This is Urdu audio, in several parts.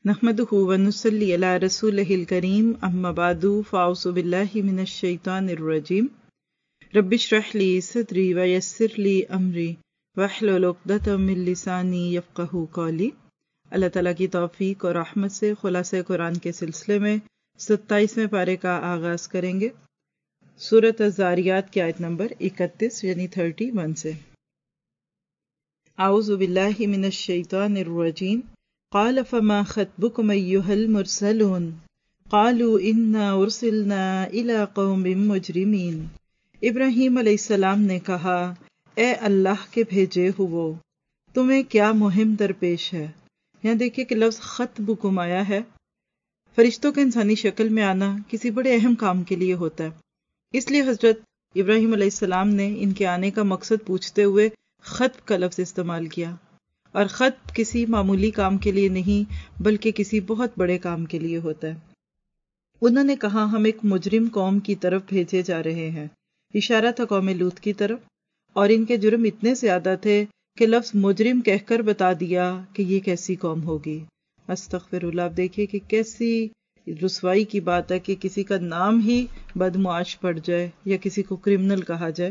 نحمدہ ونصلی علی رسولہ الکریم اما بعد فاعوذ باللہ من الشیطان الرجیم رب اشرح لی صدری ویسر لی امری واحلل عقدۃ من لسانی یفقہوا قولی۔ اللہ تعالیٰ کی توفیق اور رحمت سے خلاصہ قرآن کے سلسلے میں 27ویں پارے کا آغاز کریں گے، سورۃ الذاریات کی آیت نمبر 31 یعنی 31 سے۔ اعوذ باللہ من الشیطان الرجیم قال فما خطبكم أيها المرسلون قالوا إنا أرسلنا إلى قوم مجرمين۔ ابراہیم علیہ السلام نے کہا، اے اللہ کے بھیجے ہوئے، تمہیں کیا مہم درپیش ہے؟ یہاں دیکھیے کہ لفظ خطبکم آیا ہے۔ فرشتوں کا انسانی شکل میں آنا کسی بڑے اہم کام کے لیے ہوتا ہے، اس لیے حضرت ابراہیم علیہ السلام نے ان کے آنے کا مقصد پوچھتے ہوئے خطب کا لفظ استعمال کیا، اور خط کسی معمولی کام کے لیے نہیں بلکہ کسی بہت بڑے کام کے لیے ہوتا ہے۔ انہوں نے کہا، ہم ایک مجرم قوم کی طرف بھیجے جا رہے ہیں۔ اشارہ تھا قوم لوط کی طرف، اور ان کے جرم اتنے زیادہ تھے کہ لفظ مجرم کہہ کر بتا دیا کہ یہ کیسی قوم ہوگی۔ استغفر اللہ۔ آپ دیکھیے کہ کیسی رسوائی کی بات ہے کہ کسی کا نام ہی بدمعاش پڑ جائے یا کسی کو کرمنل کہا جائے۔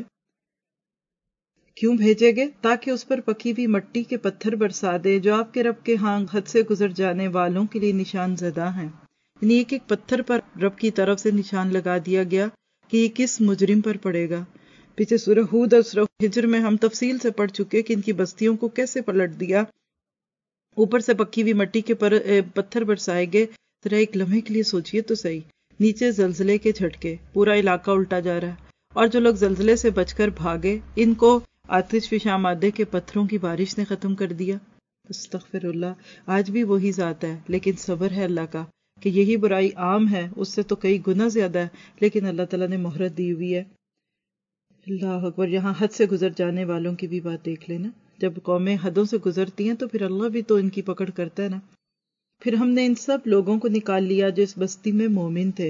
کیوں بھیجے گئے؟ تاکہ اس پر پکی ہوئی مٹی کے پتھر برسا دے جو آپ کے رب کے ہاں حد سے گزر جانے والوں کے لیے نشان زدہ ہیں۔ یعنی ایک ایک پتھر پر رب کی طرف سے نشان لگا دیا گیا کہ یہ کس مجرم پر پڑے گا۔ پیچھے سورہ ہود اور سورہ ہجر میں ہم تفصیل سے پڑھ چکے کہ ان کی بستیوں کو کیسے پلٹ دیا، اوپر سے پکی ہوئی مٹی کے پتھر برسائے گئے۔ ذرا ایک لمحے کے لیے سوچئے تو صحیح، نیچے زلزلے کے جھٹکے، پورا علاقہ الٹا جا رہا ہے، اور جو لوگ زلزلے سے بچ کر بھاگے ان کو آتش فشاں مادے کے پتھروں کی بارش نے ختم کر دیا۔ استغفر اللہ۔ آج بھی وہی ذات ہے، لیکن صبر ہے اللہ کا کہ یہی برائی عام ہے، اس سے تو کئی گنا زیادہ ہے، لیکن اللہ تعالیٰ نے مہرت دی ہوئی ہے۔ اللہ اکبر۔ یہاں حد سے گزر جانے والوں کی بھی بات دیکھ لینا، جب قومیں حدوں سے گزرتی ہیں تو پھر اللہ بھی تو ان کی پکڑ کرتا ہے نا۔ پھر ہم نے ان سب لوگوں کو نکال لیا جو اس بستی میں مومن تھے،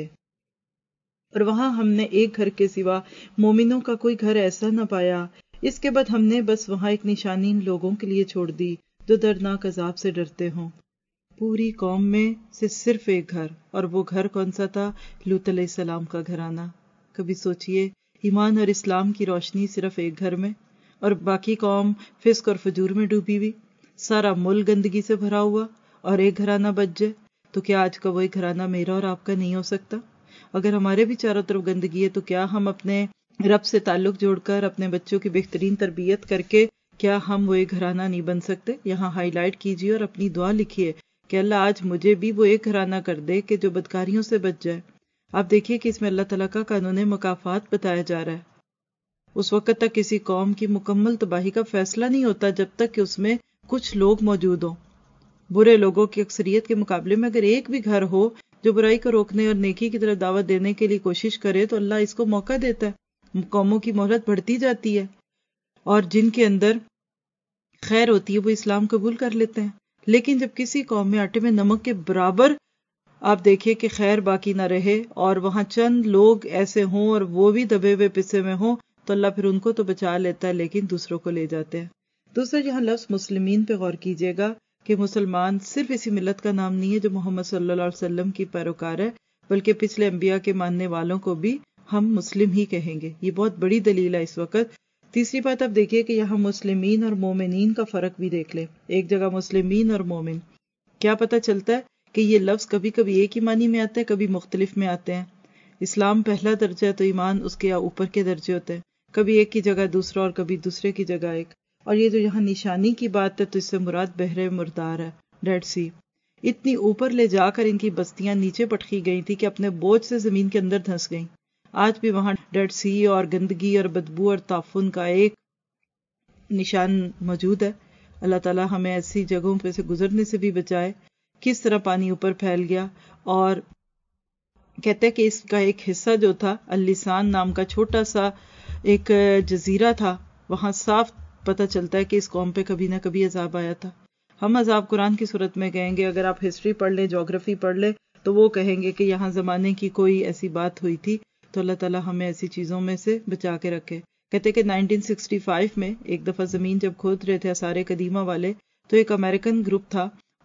اور وہاں ہم نے ایک گھر کے سوا مومنوں کا کوئی گھر ایسا نہ پایا۔ اس کے بعد ہم نے بس وہاں ایک نشانی ان لوگوں کے لیے چھوڑ دی جو دردناک عذاب سے ڈرتے ہوں۔ پوری قوم میں سے صرف ایک گھر، اور وہ گھر کون سا تھا؟ لوط علیہ السلام کا گھرانہ۔ کبھی سوچئے، ایمان اور اسلام کی روشنی صرف ایک گھر میں، اور باقی قوم فسق اور فجور میں ڈوبی ہوئی، سارا ملک گندگی سے بھرا ہوا، اور ایک گھرانہ بچ جائے تو کیا آج کا وہی گھرانہ میرا اور آپ کا نہیں ہو سکتا؟ اگر ہمارے بھی چاروں طرف گندگی ہے تو کیا ہم اپنے رب سے تعلق جوڑ کر اپنے بچوں کی بہترین تربیت کر کے کیا ہم وہ ایک گھرانہ نہیں بن سکتے؟ یہاں ہائی لائٹ کیجیے اور اپنی دعا لکھیے کہ اللہ آج مجھے بھی وہ ایک گھرانہ کر دے کہ جو بدکاریوں سے بچ جائے۔ آپ دیکھیے کہ اس میں اللہ تعالیٰ کا قانون مکافات بتایا جا رہا ہے۔ اس وقت تک کسی قوم کی مکمل تباہی کا فیصلہ نہیں ہوتا جب تک کہ اس میں کچھ لوگ موجود ہوں۔ برے لوگوں کی اکثریت کے مقابلے میں اگر ایک بھی گھر ہو جو برائی کو روکنے اور نیکی کی طرف دعوت دینے کے لیے کوشش کرے تو اللہ اس کو موقع دیتا ہے۔ قوموں کی مہلت بڑھتی جاتی ہے، اور جن کے اندر خیر ہوتی ہے وہ اسلام قبول کر لیتے ہیں۔ لیکن جب کسی قوم میں آٹے میں نمک کے برابر آپ دیکھیں کہ خیر باقی نہ رہے اور وہاں چند لوگ ایسے ہوں اور وہ بھی دبے ہوئے پسے میں ہوں تو اللہ پھر ان کو تو بچا لیتا ہے لیکن دوسروں کو لے جاتے ہیں۔ دوسرا یہاں لفظ مسلمین پہ غور کیجیے گا کہ مسلمان صرف اسی ملت کا نام نہیں ہے جو محمد صلی اللہ علیہ وسلم کی پیروکار ہے، بلکہ پچھلے انبیاء کے ماننے والوں کو بھی ہم مسلم ہی کہیں گے۔ یہ بہت بڑی دلیل ہے اس وقت۔ تیسری بات آپ دیکھیے کہ یہاں مسلمین اور مومنین کا فرق بھی دیکھ لیں۔ ایک جگہ مسلمین اور مومن، کیا پتہ چلتا ہے کہ یہ لفظ کبھی کبھی ایک ہی معنی میں آتے ہیں، کبھی مختلف میں آتے ہیں۔ اسلام پہلا درجہ ہے تو ایمان اس کے اوپر کے درجے ہوتے ہیں، کبھی ایک کی جگہ دوسرا اور کبھی دوسرے کی جگہ ایک۔ اور یہ جو یہاں نشانی کی بات ہے تو اس سے مراد بحر مردار ہے، ڈیڈ سی۔ اتنی اوپر لے جا کر ان کی بستیاں نیچے پٹکی گئی تھی کہ اپنے بوجھ سے زمین کے اندر دھنس گئیں۔ آج بھی وہاں ڈیڈ سی اور گندگی اور بدبو اور تعفن کا ایک نشان موجود ہے۔ اللہ تعالیٰ ہمیں ایسی جگہوں پہ سے گزرنے سے بھی بچائے۔ کس طرح پانی اوپر پھیل گیا، اور کہتے ہیں کہ اس کا ایک حصہ جو تھا اللسان نام کا چھوٹا سا ایک جزیرہ تھا، وہاں صاف پتہ چلتا ہے کہ اس قوم پہ کبھی نہ کبھی عذاب آیا تھا۔ ہم عذاب قرآن کی صورت میں کہیں گے، اگر آپ ہسٹری پڑھ لیں، جغرافی پڑھ لیں تو وہ کہیں گے کہ یہاں زمانے کی کوئی ایسی بات ہوئی تھی، تو اللہ تعالیٰ ہمیں ایسی چیزوں میں سے بچا کے رکھے۔ کہتے کہ 1965 میں ایک دفعہ زمین جب کھود رہے تھے آثار قدیمہ والے تو ایک امریکن گروپ تھا،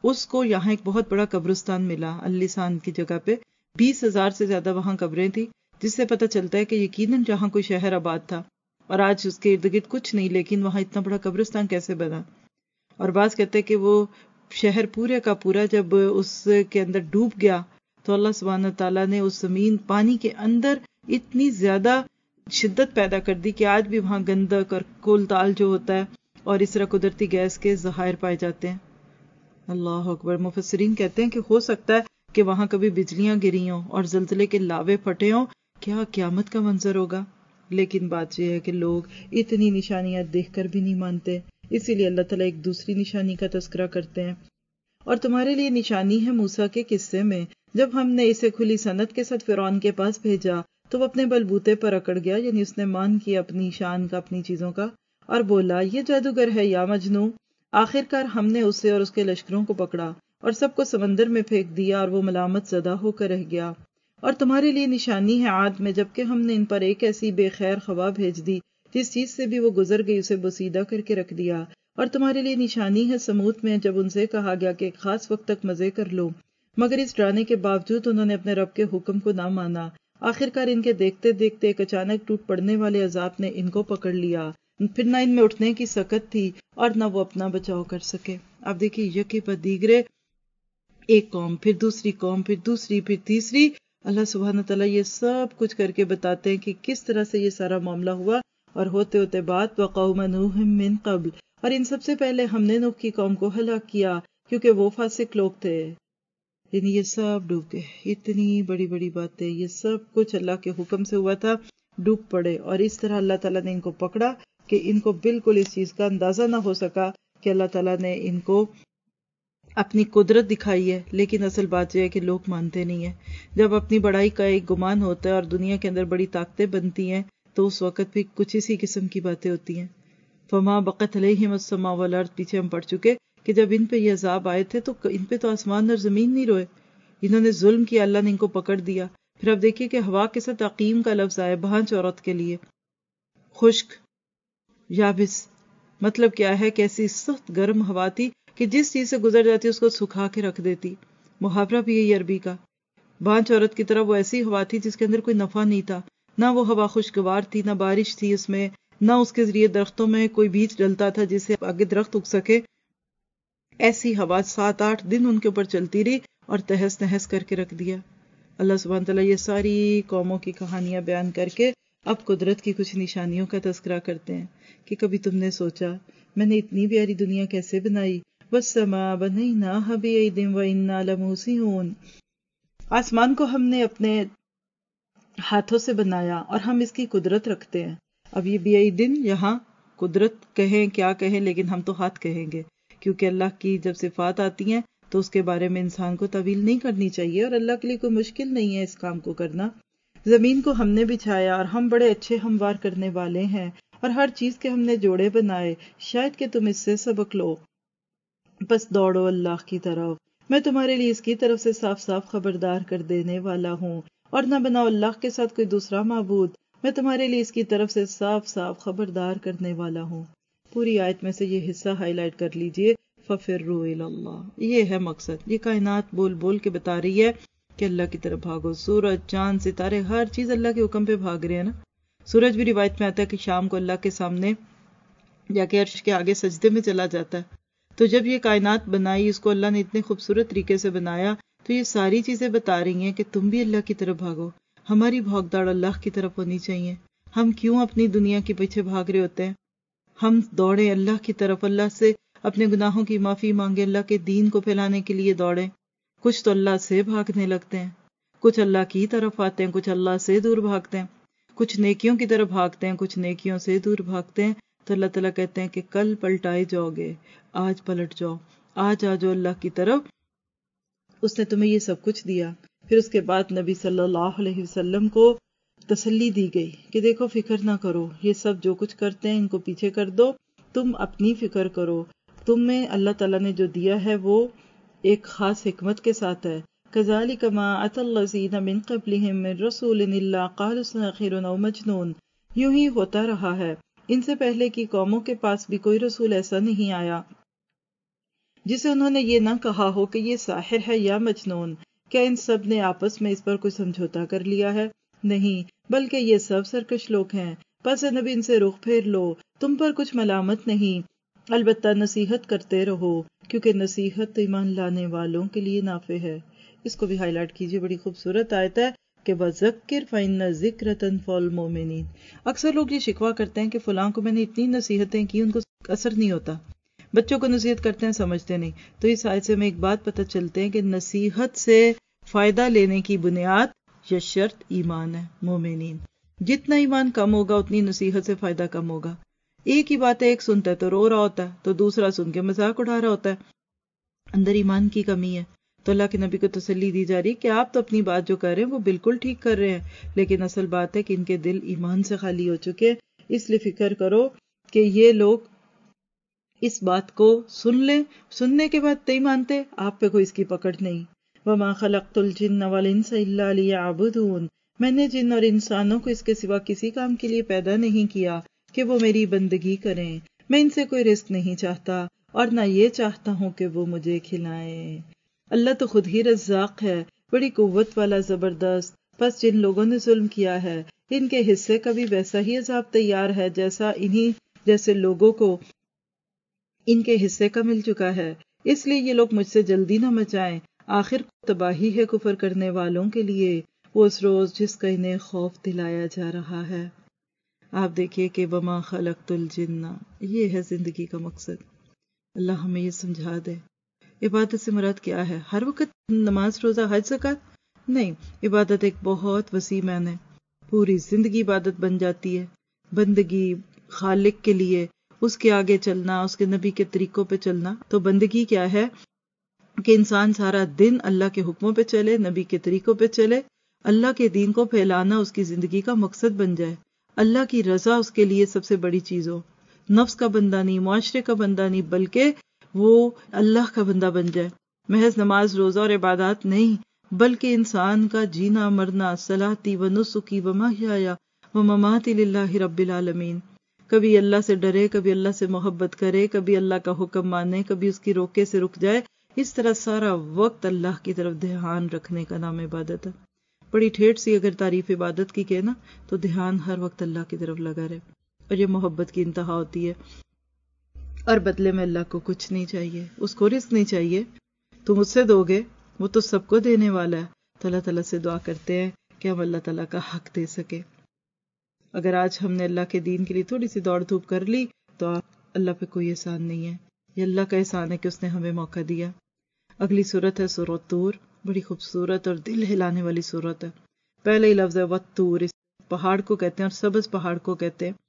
اس کو یہاں ایک بہت بڑا قبرستان ملا اللسان کی جگہ پہ، 20,000 سے زیادہ وہاں قبریں تھی، جس سے پتہ چلتا ہے کہ یقیناً جہاں کوئی شہر آباد تھا، اور آج اس کے ارد گرد کچھ نہیں، لیکن وہاں اتنا بڑا قبرستان کیسے بنا؟ اور بعض کہتے ہیں کہ وہ شہر پورے کا پورا جب اس کے اندر ڈوب گیا تو اللہ سبحانہ تعالیٰ نے اس زمین پانی کے اندر اتنی زیادہ شدت پیدا کر دی کہ آج بھی وہاں گندک اور کولتال جو ہوتا ہے اور اس طرح قدرتی گیس کے ذخائر پائے جاتے ہیں۔ اللہ اکبر۔ مفسرین کہتے ہیں کہ ہو سکتا ہے کہ وہاں کبھی بجلیاں گری ہوں اور زلزلے کے لاوے پھٹے ہوں، کیا قیامت کا منظر ہوگا۔ لیکن بات یہ ہے کہ لوگ اتنی نشانیاں دیکھ کر بھی نہیں مانتے، اسی لیے اللہ تعالیٰ ایک دوسری نشانی کا تذکرہ کرتے ہیں۔ اور تمہارے لیے نشانی ہے موسیٰ کے قصے میں، جب ہم نے اسے کھلی سند کے ساتھ فرعون کے پاس بھیجا تو وہ اپنے بلبوتے پر اکڑ گیا، یعنی اس نے مان کیا اپنی شان کا، اپنی چیزوں کا، اور بولا یہ جادوگر ہے یا مجنون۔ آخر کار ہم نے اسے اور اس کے لشکروں کو پکڑا اور سب کو سمندر میں پھینک دیا، اور وہ ملامت زدہ ہو کر رہ گیا۔ اور تمہارے لیے نشانی ہے عاد میں، جبکہ ہم نے ان پر ایک ایسی بے خیر ہوا بھیج دی جس چیز سے بھی وہ گزر گئی اسے بوسیدہ کر کے رکھ دیا۔ اور تمہارے لیے نشانی ہے سمود میں، جب ان سے کہا گیا کہ ایک خاص وقت تک مزے کر لو، مگر اس ڈرانے کے باوجود انہوں نے اپنے رب کے حکم کو نہ مانا۔ آخر کار ان کے دیکھتے دیکھتے ایک اچانک ٹوٹ پڑنے والے عذاب نے ان کو پکڑ لیا، پھر نہ ان میں اٹھنے کی سکت تھی اور نہ وہ اپنا بچاؤ کر سکے۔ اب دیکھیے یکے پر دیگرے، ایک قوم، پھر دوسری قوم، پھر دوسری، پھر تیسری، اللہ سبحانہ تعالیٰ یہ سب کچھ کر کے بتاتے ہیں کہ کس طرح سے یہ سارا معاملہ ہوا، اور ہوتے ہوتے بات وَقَوْمَ نُوحٍ مِّن قَبْلِ، اور ان سب سے پہلے ہم نے نوح کی قوم کو ہلاک کیا کیونکہ وہ فاسق لوگ تھے۔ یعنی یہ سب ڈوب گئے، اتنی بڑی بڑی باتیں، یہ سب کچھ اللہ کے حکم سے ہوا تھا، ڈوب پڑے، اور اس طرح اللہ تعالیٰ نے ان کو پکڑا کہ ان کو بالکل اس چیز کا اندازہ نہ ہو سکا کہ اللہ تعالیٰ نے ان کو اپنی قدرت دکھائی ہے۔ لیکن اصل بات یہ ہے کہ لوگ مانتے نہیں ہیں۔ جب اپنی بڑائی کا ایک گمان ہوتا ہے اور دنیا کے اندر بڑی طاقتیں بنتی ہیں تو اس وقت بھی کچھ اسی قسم کی باتیں ہوتی ہیں۔ فما بقت علیہم السماء والارض، پیچھے ہم پڑھ چکے کہ جب ان پہ یہ عذاب آئے تھے تو ان پہ تو آسمان اور زمین نہیں روئے، انہوں نے ظلم کیا، اللہ نے ان کو پکڑ دیا۔ پھر اب دیکھیے کہ ہوا کے ساتھ عقیم کا لفظ آئے بھانچ عورت کے لیے، خشک، یابس، مطلب کیا ہے کہ ایسی سخت گرم ہوا تھی کہ جس چیز سے گزر جاتی اس کو سکھا کے رکھ دیتی۔ محاورہ بھی یہی عربی کا، بانچ عورت کی طرح وہ ایسی ہوا تھی جس کے اندر کوئی نفع نہیں تھا، نہ وہ ہوا خوشگوار تھی، نہ بارش تھی اس میں، نہ اس کے ذریعے درختوں میں کوئی بیج ڈلتا تھا جس سے آگے درخت اگ سکے۔ ایسی ہوا 7-8 دن ان کے اوپر چلتی رہی اور تہس نہس کر کے رکھ دیا۔ اللہ سبحانہ تعالیٰ یہ ساری قوموں کی کہانیاں بیان کر کے اب قدرت کی کچھ نشانیوں کا تذکرہ کرتے ہیں کہ کبھی تم نے سوچا میں نے اتنی پیاری دنیا کیسے بنائی؟ وَالسَّمَاءَ بَنَيْنَاهَا بِأَيْدٍ وَإِنَّا لَمُوسِعُونَ، آسمان کو ہم نے اپنے ہاتھوں سے بنایا اور ہم اس کی قدرت رکھتے ہیں۔ اب یہ بِأَيْدٍ یہاں قدرت کہیں کیا کہیں، لیکن ہم تو ہاتھ کہیں گے، کیونکہ اللہ کی جب صفات آتی ہیں تو اس کے بارے میں انسان کو تعویل نہیں کرنی چاہیے، اور اللہ کے لیے کوئی مشکل نہیں ہے اس کام کو کرنا۔ زمین کو ہم نے بچھایا اور ہم بڑے اچھے ہموار کرنے والے ہیں، اور ہر چیز کے ہم نے جوڑے بنائے، شاید کہ تم اس سے سبق لو۔ بس دوڑو اللہ کی طرف، میں تمہارے لیے اس کی طرف سے صاف صاف خبردار کر دینے والا ہوں، اور نہ بناؤ اللہ کے ساتھ کوئی دوسرا معبود، میں تمہارے لیے اس کی طرف سے صاف صاف خبردار کرنے والا ہوں۔ پوری آیت میں سے یہ حصہ ہائی لائٹ کر لیجئے، فَفِرُّوا إِلَى اللَّهِ، یہ ہے مقصد۔ یہ کائنات بول بول کے بتا رہی ہے کہ اللہ کی طرف بھاگو، سورج، چاند، ستارے، ہر چیز اللہ کے حکم پہ بھاگ رہے ہیں نا۔ سورج بھی روایت میں آتا ہے کہ شام کو اللہ کے سامنے یا کہ عرش کے آگے سجدے میں چلا جاتا ہے۔ تو جب یہ کائنات بنائی، اس کو اللہ نے اتنے خوبصورت طریقے سے بنایا، تو یہ ساری چیزیں بتا رہی ہیں کہ تم بھی اللہ کی طرف بھاگو، ہماری بھاگ دوڑ اللہ کی طرف ہونی چاہیے۔ ہم کیوں اپنی دنیا کے پیچھے بھاگ رہے ہوتے ہیں؟ ہم دوڑیں اللہ کی طرف، اللہ سے اپنے گناہوں کی معافی مانگے، اللہ کے دین کو پھیلانے کے لیے دوڑیں۔ کچھ تو اللہ سے بھاگنے لگتے ہیں، کچھ اللہ کی طرف آتے ہیں، کچھ اللہ سے دور بھاگتے ہیں، کچھ نیکیوں کی طرف بھاگتے ہیں، کچھ نیکیوں سے دور بھاگتے ہیں۔ تو اللہ تعالیٰ کہتے ہیں کہ کل پلٹائے جاؤ گے، آج پلٹ جاؤ، آج آ جاؤ اللہ کی طرف، اس نے تمہیں یہ سب کچھ دیا۔ پھر اس کے بعد نبی صلی اللہ علیہ وسلم کو تسلی دی گئی کہ دیکھو فکر نہ کرو، یہ سب جو کچھ کرتے ہیں ان کو پیچھے کر دو، تم اپنی فکر کرو، تمہیں اللہ تعالیٰ نے جو دیا ہے وہ ایک خاص حکمت کے ساتھ ہے۔ كَذَلِكَ مَا أَتَى الَّذِينَ مِن قَبْلِهِم مِّن رَّسُولٍ إِلَّا قَالُوا سَاحِرٌ أَوْ مَجْنُونٌ، یوں ہی ہوتا رہا ہے، ان سے پہلے کی قوموں کے پاس بھی کوئی رسول ایسا نہیں آیا جسے انہوں نے یہ نہ کہا ہو کہ یہ ساحر ہے یا مجنون۔ کیا ان سب نے آپس میں اس پر کوئی سمجھوتا کر لیا ہے؟ نہیں، بلکہ یہ سب سرکش لوگ ہیں۔ پس نبی ان سے رخ پھیر لو، تم پر کچھ ملامت نہیں، البتہ نصیحت کرتے رہو، کیونکہ نصیحت ایمان لانے والوں کے لیے نافع ہے۔ اس کو بھی ہائی لائٹ کیجیے، بڑی خوبصورت آیت ہے کہ وَذَكِّرْ فَإِنَّ الذِّكْرَ تَنفَعُ الْمُؤْمِنِينَ۔ اکثر لوگ یہ شکوہ کرتے ہیں کہ فلاں کو میں نے اتنی نصیحتیں کی، ان کو اثر نہیں ہوتا۔ بچوں کو نصیحت کرتے ہیں، سمجھتے نہیں۔ تو اس آیت سے میں ایک بات پتہ چلتے ہیں کہ نصیحت سے فائدہ لینے کی بنیاد یا شرط ایمان ہے۔ مومنین، جتنا ایمان کم ہوگا اتنی نصیحت سے فائدہ کم ہوگا۔ ایک ہی بات ہے، ایک سنتا ہے تو رو رہا ہوتا ہے، تو دوسرا سن کے مذاق اڑا رہا ہوتا ہے، اندر ایمان کی کمی ہے۔ تو اللہ کے نبی کو تسلی دی جا رہی کہ آپ تو اپنی بات جو کر رہے ہیں وہ بالکل ٹھیک کر رہے ہیں، لیکن اصل بات ہے کہ ان کے دل ایمان سے خالی ہو چکے، اس لیے فکر کرو کہ یہ لوگ اس بات کو سن لیں، سننے کے بعد نہیں مانتے، آپ پہ کوئی اس کی پکڑ نہیں۔ وَمَا خَلَقْتُ الْجِنَّ وَالْإِنسَ إِلَّا لِيَعْبُدُونَ، میں نے جن اور انسانوں کو اس کے سوا کسی کام کے لیے پیدا نہیں کیا کہ وہ میری بندگی کریں۔ میں ان سے کوئی رزق نہیں چاہتا اور نہ یہ چاہتا ہوں کہ وہ مجھے کھلائیں۔ اللہ تو خود ہی رزاق ہے، بڑی قوت والا، زبردست۔ پس جن لوگوں نے ظلم کیا ہے، ان کے حصے کا بھی ویسا ہی عذاب تیار ہے جیسا انہی جیسے لوگوں کو ان کے حصے کا مل چکا ہے۔ اس لیے یہ لوگ مجھ سے جلدی نہ مچائیں، آخر تباہی ہے کفر کرنے والوں کے لیے، وہ اس روز جس کا انہیں خوف دلایا جا رہا ہے۔ آپ دیکھیے کہ وما خلقت الجن، یہ ہے زندگی کا مقصد۔ اللہ ہمیں یہ سمجھا دے۔ عبادت سے مراد کیا ہے؟ ہر وقت نماز، روزہ، حج، زکوٰۃ؟ نہیں، عبادت ایک بہت وسیع معنی ہے، پوری زندگی عبادت بن جاتی ہے۔ بندگی خالق کے لیے، اس کے آگے چلنا، اس کے نبی کے طریقوں پہ چلنا۔ تو بندگی کیا ہے کہ انسان سارا دن اللہ کے حکموں پہ چلے، نبی کے طریقوں پہ چلے، اللہ کے دین کو پھیلانا اس کی زندگی کا مقصد بن جائے، اللہ کی رضا اس کے لیے سب سے بڑی چیز ہو، نفس کا بندہ نہیں، معاشرے کا بندہ نہیں، بلکہ وہ اللہ کا بندہ بن جائے۔ محض نماز، روزہ اور عبادات نہیں، بلکہ انسان کا جینا مرنا، صلاتی و نسکی و محیای و مماتی للہ رب العالمین، کبھی اللہ سے ڈرے، کبھی اللہ سے محبت کرے، کبھی اللہ کا حکم مانے، کبھی اس کی روکے سے رک جائے، اس طرح سارا وقت اللہ کی طرف دھیان رکھنے کا نام عبادت ہے۔ بڑی ٹھیٹ سی اگر تعریف عبادت کی کہنا تو دھیان ہر وقت اللہ کی طرف لگا رہے، اور یہ محبت کی انتہا ہوتی ہے۔ اور بدلے میں اللہ کو کچھ نہیں چاہیے، اس کو رزق نہیں چاہیے، تم اس سے دو گے، وہ تو سب کو دینے والا ہے۔ تو اللہ تعالیٰ سے دعا کرتے ہیں کہ ہم اللہ تعالیٰ کا حق دے سکے۔ اگر آج ہم نے اللہ کے دین کے لیے تھوڑی سی دوڑ دھوپ کر لی تو اللہ پہ کوئی احسان نہیں ہے، یہ اللہ کا احسان ہے کہ اس نے ہمیں موقع دیا۔ اگلی سورت ہے سورۃ طور، بڑی خوبصورت اور دل ہلانے والی سورت ہے۔ پہلے ہی لفظ ہے وَالطُّورِ، اس پہاڑ کو کہتے ہیں اور سبز پہاڑ کو کہتے ہیں۔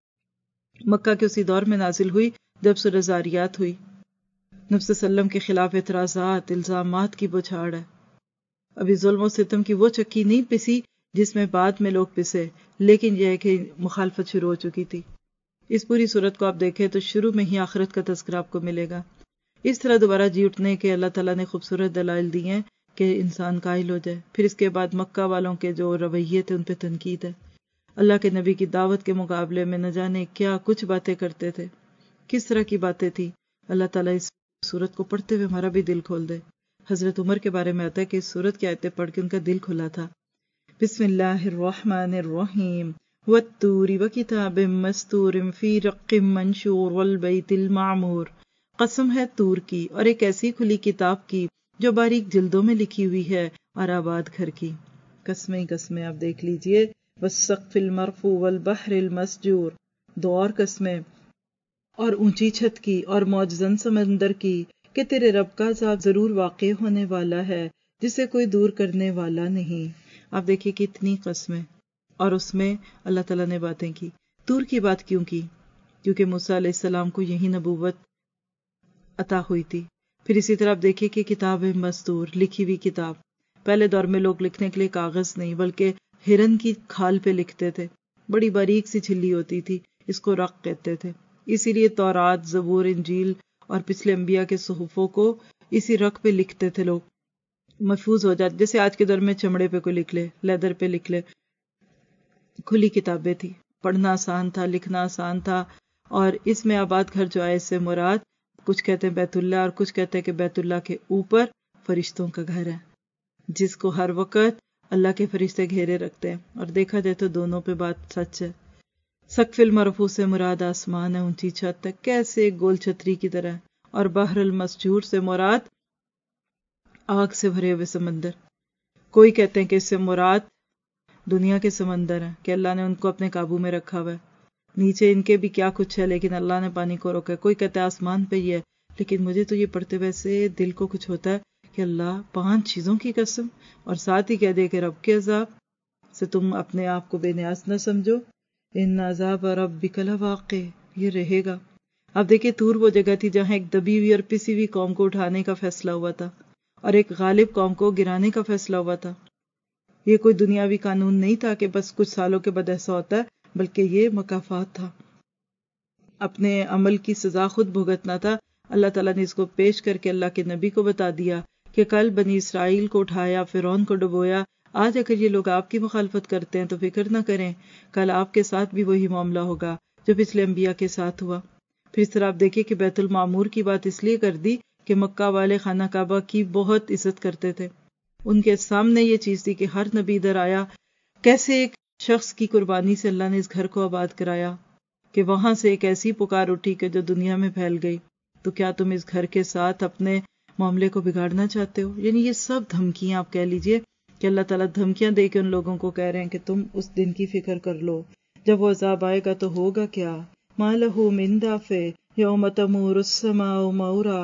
مکہ کے اسی دور میں نازل ہوئی جب سورہ زاریات ہوئی۔ نبی صلی اللہ علیہ وسلم کے خلاف اعتراضات، الزامات کی بچھاڑ ہے۔ ابھی ظلم و ستم کی وہ چکی نہیں پسی جس میں بعد میں لوگ پسے، لیکن یہ ہے کہ مخالفت شروع ہو چکی تھی۔ اس پوری صورت کو آپ دیکھیں تو شروع میں ہی آخرت کا تذکرہ آپ کو ملے گا۔ اس طرح دوبارہ جی اٹھنے کے اللہ تعالیٰ نے خوبصورت دلائل دی ہیں کہ انسان قائل ہو جائے۔ پھر اس کے بعد مکہ والوں کے جو رویے تھے ان پہ تنقید ہے۔ اللہ کے نبی کی دعوت کے مقابلے میں نہ جانے کیا کچھ باتیں کرتے تھے، کس طرح کی باتیں تھی۔ اللہ تعالیٰ اس سورت کو پڑھتے ہوئے ہمارا بھی دل کھول دے۔ حضرت عمر کے بارے میں آتا ہے کہ اس سورت کی آیتیں پڑھ کے ان کا دل کھلا تھا۔ بسم اللہ الرحمن الرحیم، والطور وکتاب مستور فی رق منشور والبیت المعمور، قسم ہے طور کی اور ایک ایسی کھلی کتاب کی جو باریک جلدوں میں لکھی ہوئی ہے، اور آباد گھر کی۔ قسمیں ہی قسمیں آپ دیکھ لیجئے، والسقف المرفوع والبحر المسجور، دو اور قسمیں، اور اونچی چھت کی اور موجزن سمندر کی، کہ تیرے رب کا عذاب ضرور واقع ہونے والا ہے جسے کوئی دور کرنے والا نہیں۔ آپ دیکھیے کتنی قسمیں، اور اس میں اللہ تعالیٰ نے باتیں کی۔ طور کی بات کیوں کی؟ کیونکہ موسیٰ علیہ السلام کو یہی نبوت عطا ہوئی تھی۔ پھر اسی طرح آپ دیکھیے کہ کتاب مستور، لکھی ہوئی کتاب۔ پہلے دور میں لوگ لکھنے کے لیے کاغذ نہیں بلکہ ہرن کی کھال پہ لکھتے تھے، بڑی باریک سی چھلی ہوتی تھی، اس کو رق کہتے تھے۔ اسی لیے تورات، زبور، انجیل اور پچھلے انبیاء کے صحفوں کو اسی رق پہ لکھتے تھے لوگ، محفوظ ہو جاتے۔ جیسے آج کے دور میں چمڑے پہ کوئی لکھ لے، لیدر پہ لکھ لے۔ کھلی کتابیں تھی، پڑھنا آسان تھا، لکھنا آسان تھا، اور اس میں آباد گھر جو آئے اس سے مراد کچھ کہتے ہیں بیت اللہ اور کچھ کہتے ہیں کہ بیت اللہ کے اوپر فرشتوں کا گھر ہے، جس کو ہر وقت اللہ کے فرشتے گھیرے رکھتے ہیں. اور دیکھا جائے تو دونوں پہ بات سچ ہے. سقف المرفوع سے مراد آسمان ہے، اونچی چھت تک کیسے گول چھتری کی طرح، اور بحر المسجور سے مراد آگ سے بھرے ہوئے سمندر. کوئی کہتے ہیں کہ اس سے مراد دنیا کے سمندر ہیں کہ اللہ نے ان کو اپنے قابو میں رکھا ہوا ہے، نیچے ان کے بھی کیا کچھ ہے لیکن اللہ نے پانی کو روکا ہے. کوئی کہتا ہے آسمان پہ ہی ہے، لیکن مجھے تو یہ پڑھتے ویسے دل کو کچھ ہوتا ہے کہ اللہ 5 چیزوں کی قسم، اور ساتھ ہی کہہ دے کہ رب کے عذاب سے تم اپنے آپ کو بے نیاز نہ سمجھو، ان عذاب ربک لواقع، یہ رہے گا. اب دیکھیں طور وہ جگہ تھی جہاں ایک دبی ہوئی اور پسی ہوئی قوم کو اٹھانے کا فیصلہ ہوا تھا اور ایک غالب قوم کو گرانے کا فیصلہ ہوا تھا. یہ کوئی دنیاوی قانون نہیں تھا کہ بس کچھ سالوں کے بعد ایسا ہوتا ہے، بلکہ یہ مکافات تھا، اپنے عمل کی سزا خود بھگتنا تھا. اللہ تعالیٰ نے اس کو پیش کر کے اللہ کے نبی کو بتا دیا کہ کل بنی اسرائیل کو اٹھایا، فرعون کو ڈبویا. آج اگر یہ لوگ آپ کی مخالفت کرتے ہیں تو فکر نہ کریں، کل آپ کے ساتھ بھی وہی معاملہ ہوگا جو پچھلے انبیاء کے ساتھ ہوا. پھر اس طرح آپ دیکھیں کہ بیت المعمور کی بات اس لیے کر دی کہ مکہ والے خانہ کعبہ کی بہت عزت کرتے تھے. ان کے سامنے یہ چیز تھی کہ ہر نبی ادھر آیا، کیسے ایک شخص کی قربانی سے اللہ نے اس گھر کو آباد کرایا کہ وہاں سے ایک ایسی پکار اٹھی کہ جو دنیا میں پھیل گئی. تو کیا تم اس گھر کے ساتھ اپنے معاملے کو بگاڑنا چاہتے ہو؟ یعنی یہ سب دھمکیاں آپ کہہ لیجئے کہ اللہ تعالیٰ دھمکیاں دے کے ان لوگوں کو کہہ رہے ہیں کہ تم اس دن کی فکر کر لو جب وہ عذاب آئے گا تو ہوگا کیا. ما لہ من دافع یوم تمور السماء مورا،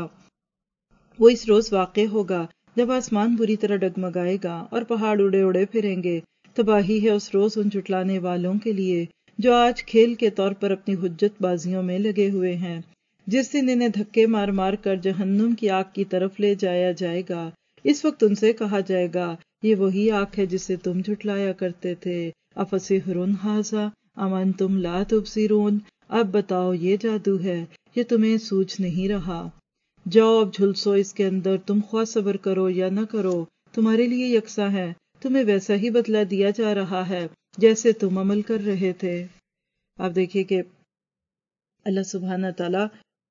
وہ اس روز واقع ہوگا جب آسمان بری طرح ڈگمگائے گا اور پہاڑ اڑے اڑے پھریں گے. تباہی ہے اس روز ان جھٹلانے والوں کے لیے جو آج کھیل کے طور پر اپنی حجت بازیوں میں لگے ہوئے ہیں، جس دن انہیں دھکے مار مار کر جہنم کی آگ کی طرف لے جایا جائے گا. اس وقت ان سے کہا جائے گا یہ وہی آگ ہے جسے تم جھٹلایا کرتے تھے. افسحر ھذا ام انتم لا تبصرون، اب بتاؤ یہ جادو ہے، یہ تمہیں سوجھ نہیں رہا. جاؤ اب جھلسو اس کے اندر، تم خواہ صبر کرو یا نہ کرو تمہارے لیے یکساں ہے، تمہیں ویسا ہی بدلہ دیا جا رہا ہے جیسے تم عمل کر رہے تھے. آپ دیکھیے کہ اللہ سبحانہ تعالیٰ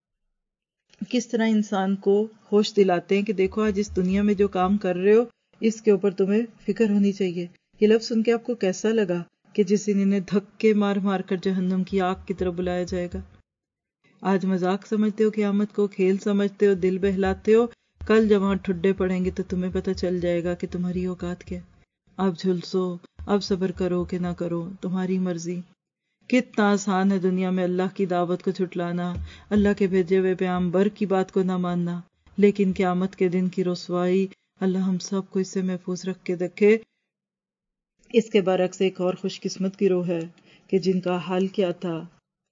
کس طرح انسان کو ہوش دلاتے ہیں کہ دیکھو آج اس دنیا میں جو کام کر رہے ہو اس کے اوپر تمہیں فکر ہونی چاہیے. یہ لفظ سن کے آپ کو کیسا لگا کہ جس دن انہیں دھکے مار مار کر جہنم کی آگ کی طرف بلایا جائے گا. آج مذاق سمجھتے ہو قیامت کو، کھیل سمجھتے ہو، دل بہلاتے ہو، کل جب وہاں ٹھڈے پڑیں گے تو تمہیں پتہ چل جائے گا کہ تمہاری اوقات کیا. اب جھلسو، اب صبر کرو کہ نہ کرو تمہاری مرضی. کتنا آسان ہے دنیا میں اللہ کی دعوت کو جھٹلانا، اللہ کے بھیجے ہوئے پیغمبر کی بات کو نہ ماننا، لیکن قیامت کے دن کی رسوائی اللہ ہم سب کو اس سے محفوظ رکھ کے رکھے. اس کے برعکس ایک اور خوش قسمت گروہ ہے کہ جن کا حال کیا تھا،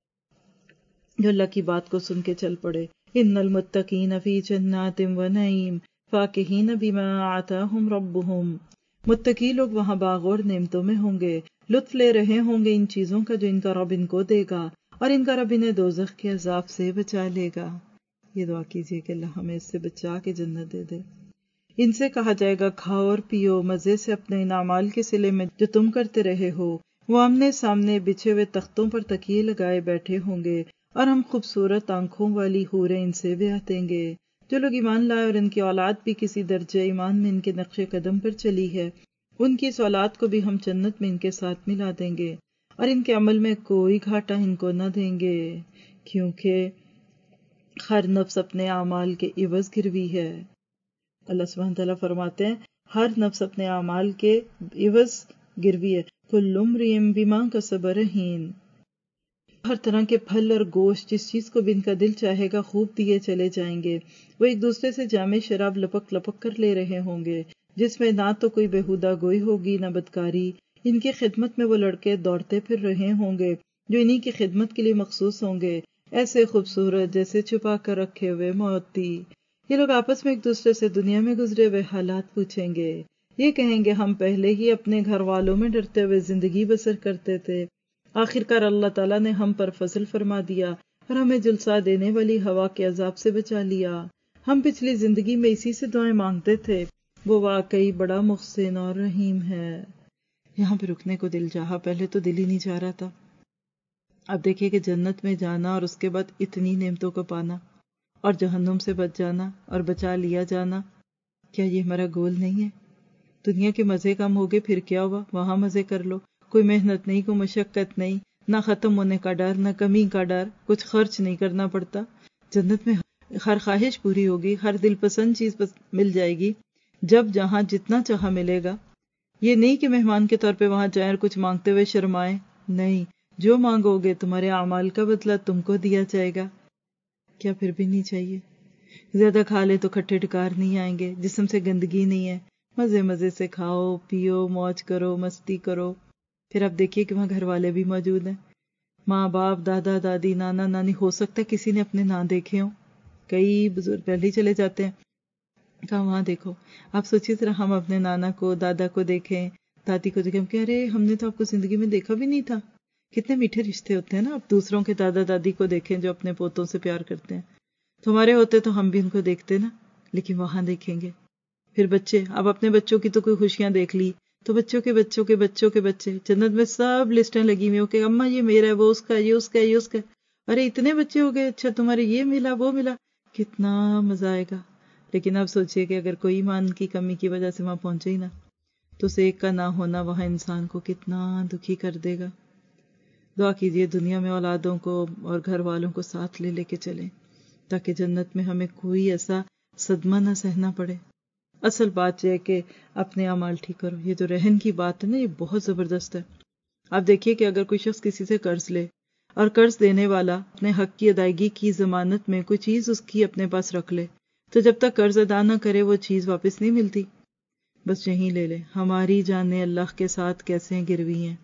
جو اللہ کی بات کو سن کے چل پڑے. ان المتقین فی جنات و نعیم فاکہین بما آتاہم ربہم، متقی لوگ وہاں باغ اور نعمتوں میں ہوں گے، لطف لے رہے ہوں گے ان چیزوں کا جو ان کا رب ان کو دے گا، اور ان کا رب انہیں دوزخ کے عذاب سے بچا لے گا. یہ دعا کیجئے کہ اللہ ہمیں اس سے بچا کے جنت دے دے. ان سے کہا جائے گا کھاؤ اور پیو مزے سے اپنے ان اعمال کے صلے میں جو تم کرتے رہے ہو. وہ آمنے سامنے بچھے ہوئے تختوں پر تکیے لگائے بیٹھے ہوں گے، اور ہم خوبصورت آنکھوں والی حوریں ان سے بیاہ دیں گے. جو لوگ ایمان لائے اور ان کی اولاد بھی کسی درجہ ایمان میں ان کے نقش قدم پر چلی ہے، ان کی اس اولاد کو بھی ہم جنت میں ان کے ساتھ ملا دیں گے، اور ان کے عمل میں کوئی گھاٹا ان کو نہ دیں گے، کیونکہ ہر نفس اپنے اعمال کے عوض گروی ہے. اللہ سبحانہ تعالیٰ فرماتے ہیں ہر نفس اپنے اعمال کے عوض گروی ہے. کل امرئ بما کسب رہین، ہر طرح کے پھل اور گوشت جس چیز کو بھی ان کا دل چاہے گا خوب دیے چلے جائیں گے. وہ ایک دوسرے سے جامع شراب لپک لپک کر لے رہے ہوں گے، جس میں نہ تو کوئی بےہودہ گوئی ہوگی نہ بدکاری. ان کی خدمت میں وہ لڑکے دوڑتے پھر رہے ہوں گے جو انہی کی خدمت کے لیے مخصوص ہوں گے، ایسے خوبصورت جیسے چھپا کر رکھے ہوئے موتی. یہ لوگ آپس میں ایک دوسرے سے دنیا میں گزرے ہوئے حالات پوچھیں گے. یہ کہیں گے ہم پہلے ہی اپنے گھر والوں میں ڈرتے ہوئے زندگی بسر کرتے تھے، آخرکار اللہ تعالیٰ نے ہم پر فضل فرما دیا اور ہمیں جلسہ دینے والی ہوا کے عذاب سے بچا لیا. ہم پچھلی زندگی میں اسی سے دعائیں مانگتے تھے، وہ واقعی بڑا محسن اور رحیم ہے. یہاں پہ رکنے کو دل چاہا، پہلے تو دل ہی نہیں چاہ رہا تھا. اب دیکھیں کہ جنت میں جانا اور اس کے بعد اتنی نعمتوں کو پانا، اور جہنم سے بچ جانا اور بچا لیا جانا، کیا یہ ہمارا گول نہیں ہے؟ دنیا کے مزے کم ہو گئے، پھر کیا ہوا، وہاں مزے کر لو، کوئی محنت نہیں، کوئی مشقت نہیں، نہ ختم ہونے کا ڈر، نہ کمی کا ڈر، کچھ خرچ نہیں کرنا پڑتا۔ جنت میں ہر خواہش پوری ہوگی، ہر دل پسند چیز مل جائے گی، جب جہاں جتنا چاہا ملے گا۔ یہ نہیں کہ مہمان کے طور پہ وہاں جائیں اور کچھ مانگتے ہوئے شرمائیں، نہیں، جو مانگو گے تمہارے اعمال کا بدلہ تم کو دیا جائے گا۔ کیا پھر بھی نہیں چاہیے؟ زیادہ کھا لے تو کھٹے ڈکار نہیں آئیں گے، جسم سے گندگی نہیں ہے، مزے مزے سے کھاؤ پیو، موج کرو، مستی کرو۔ پھر آپ دیکھیے کہ وہاں گھر والے بھی موجود ہیں، ماں باپ، دادا دادی، نانا نانی، ہو سکتا ہے کسی نے اپنے نہ دیکھے ہوں، کئی بزرگ پہلے ہی چلے جاتے ہیں، کہاں وہاں دیکھو۔ آپ سوچیے ذرا، ہم اپنے نانا کو، دادا کو دیکھیں، دادی کو دیکھیں، ہم کہ ارے ہم نے تو آپ کو زندگی میں دیکھا بھی نہیں تھا۔ کتنے میٹھے رشتے ہوتے ہیں نا۔ آپ دوسروں کے دادا دادی کو دیکھیں جو اپنے پوتوں سے پیار کرتے ہیں، تمہارے ہوتے تو ہم بھی ان کو دیکھتے نا، لیکن وہاں دیکھیں گے۔ پھر بچے، اب اپنے بچوں کی تو کوئی خوشیاں دیکھ لی، تو بچوں کے بچوں کے بچوں کے بچے، جنت میں سب لسٹیں لگی ہوئی ہو کہ اماں یہ میرا ہے، وہ اس کا، یہ اس کا، یہ اس کا، ارے اتنے بچے ہو گئے، اچھا تمہارے یہ ملا وہ ملا، کتنا مزہ آئے گا۔ لیکن اب سوچئے کہ اگر کوئی ایمان کی کمی کی وجہ سے وہاں پہنچے ہی نا، تو اس ایک کا نہ ہونا وہاں انسان کو کتنا دکھی کر دے گا۔ دعا کیجئے دنیا میں اولادوں کو اور گھر والوں کو ساتھ لے کے چلیں، تاکہ جنت میں ہمیں کوئی ایسا صدمہ نہ سہنا پڑے۔ اصل بات یہ ہے کہ اپنے اعمال ٹھیک کرو۔ یہ جو رہن کی بات ہے نا، یہ بہت زبردست ہے۔ آپ دیکھیے کہ اگر کوئی شخص کسی سے قرض لے اور قرض دینے والا اپنے حق کی ادائیگی کی ضمانت میں کوئی چیز اس کی اپنے پاس رکھ لے، تو جب تک قرض ادا نہ کرے وہ چیز واپس نہیں ملتی۔ بس یہیں لے لے، ہماری جانیں اللہ کے ساتھ کیسے گروی ہیں۔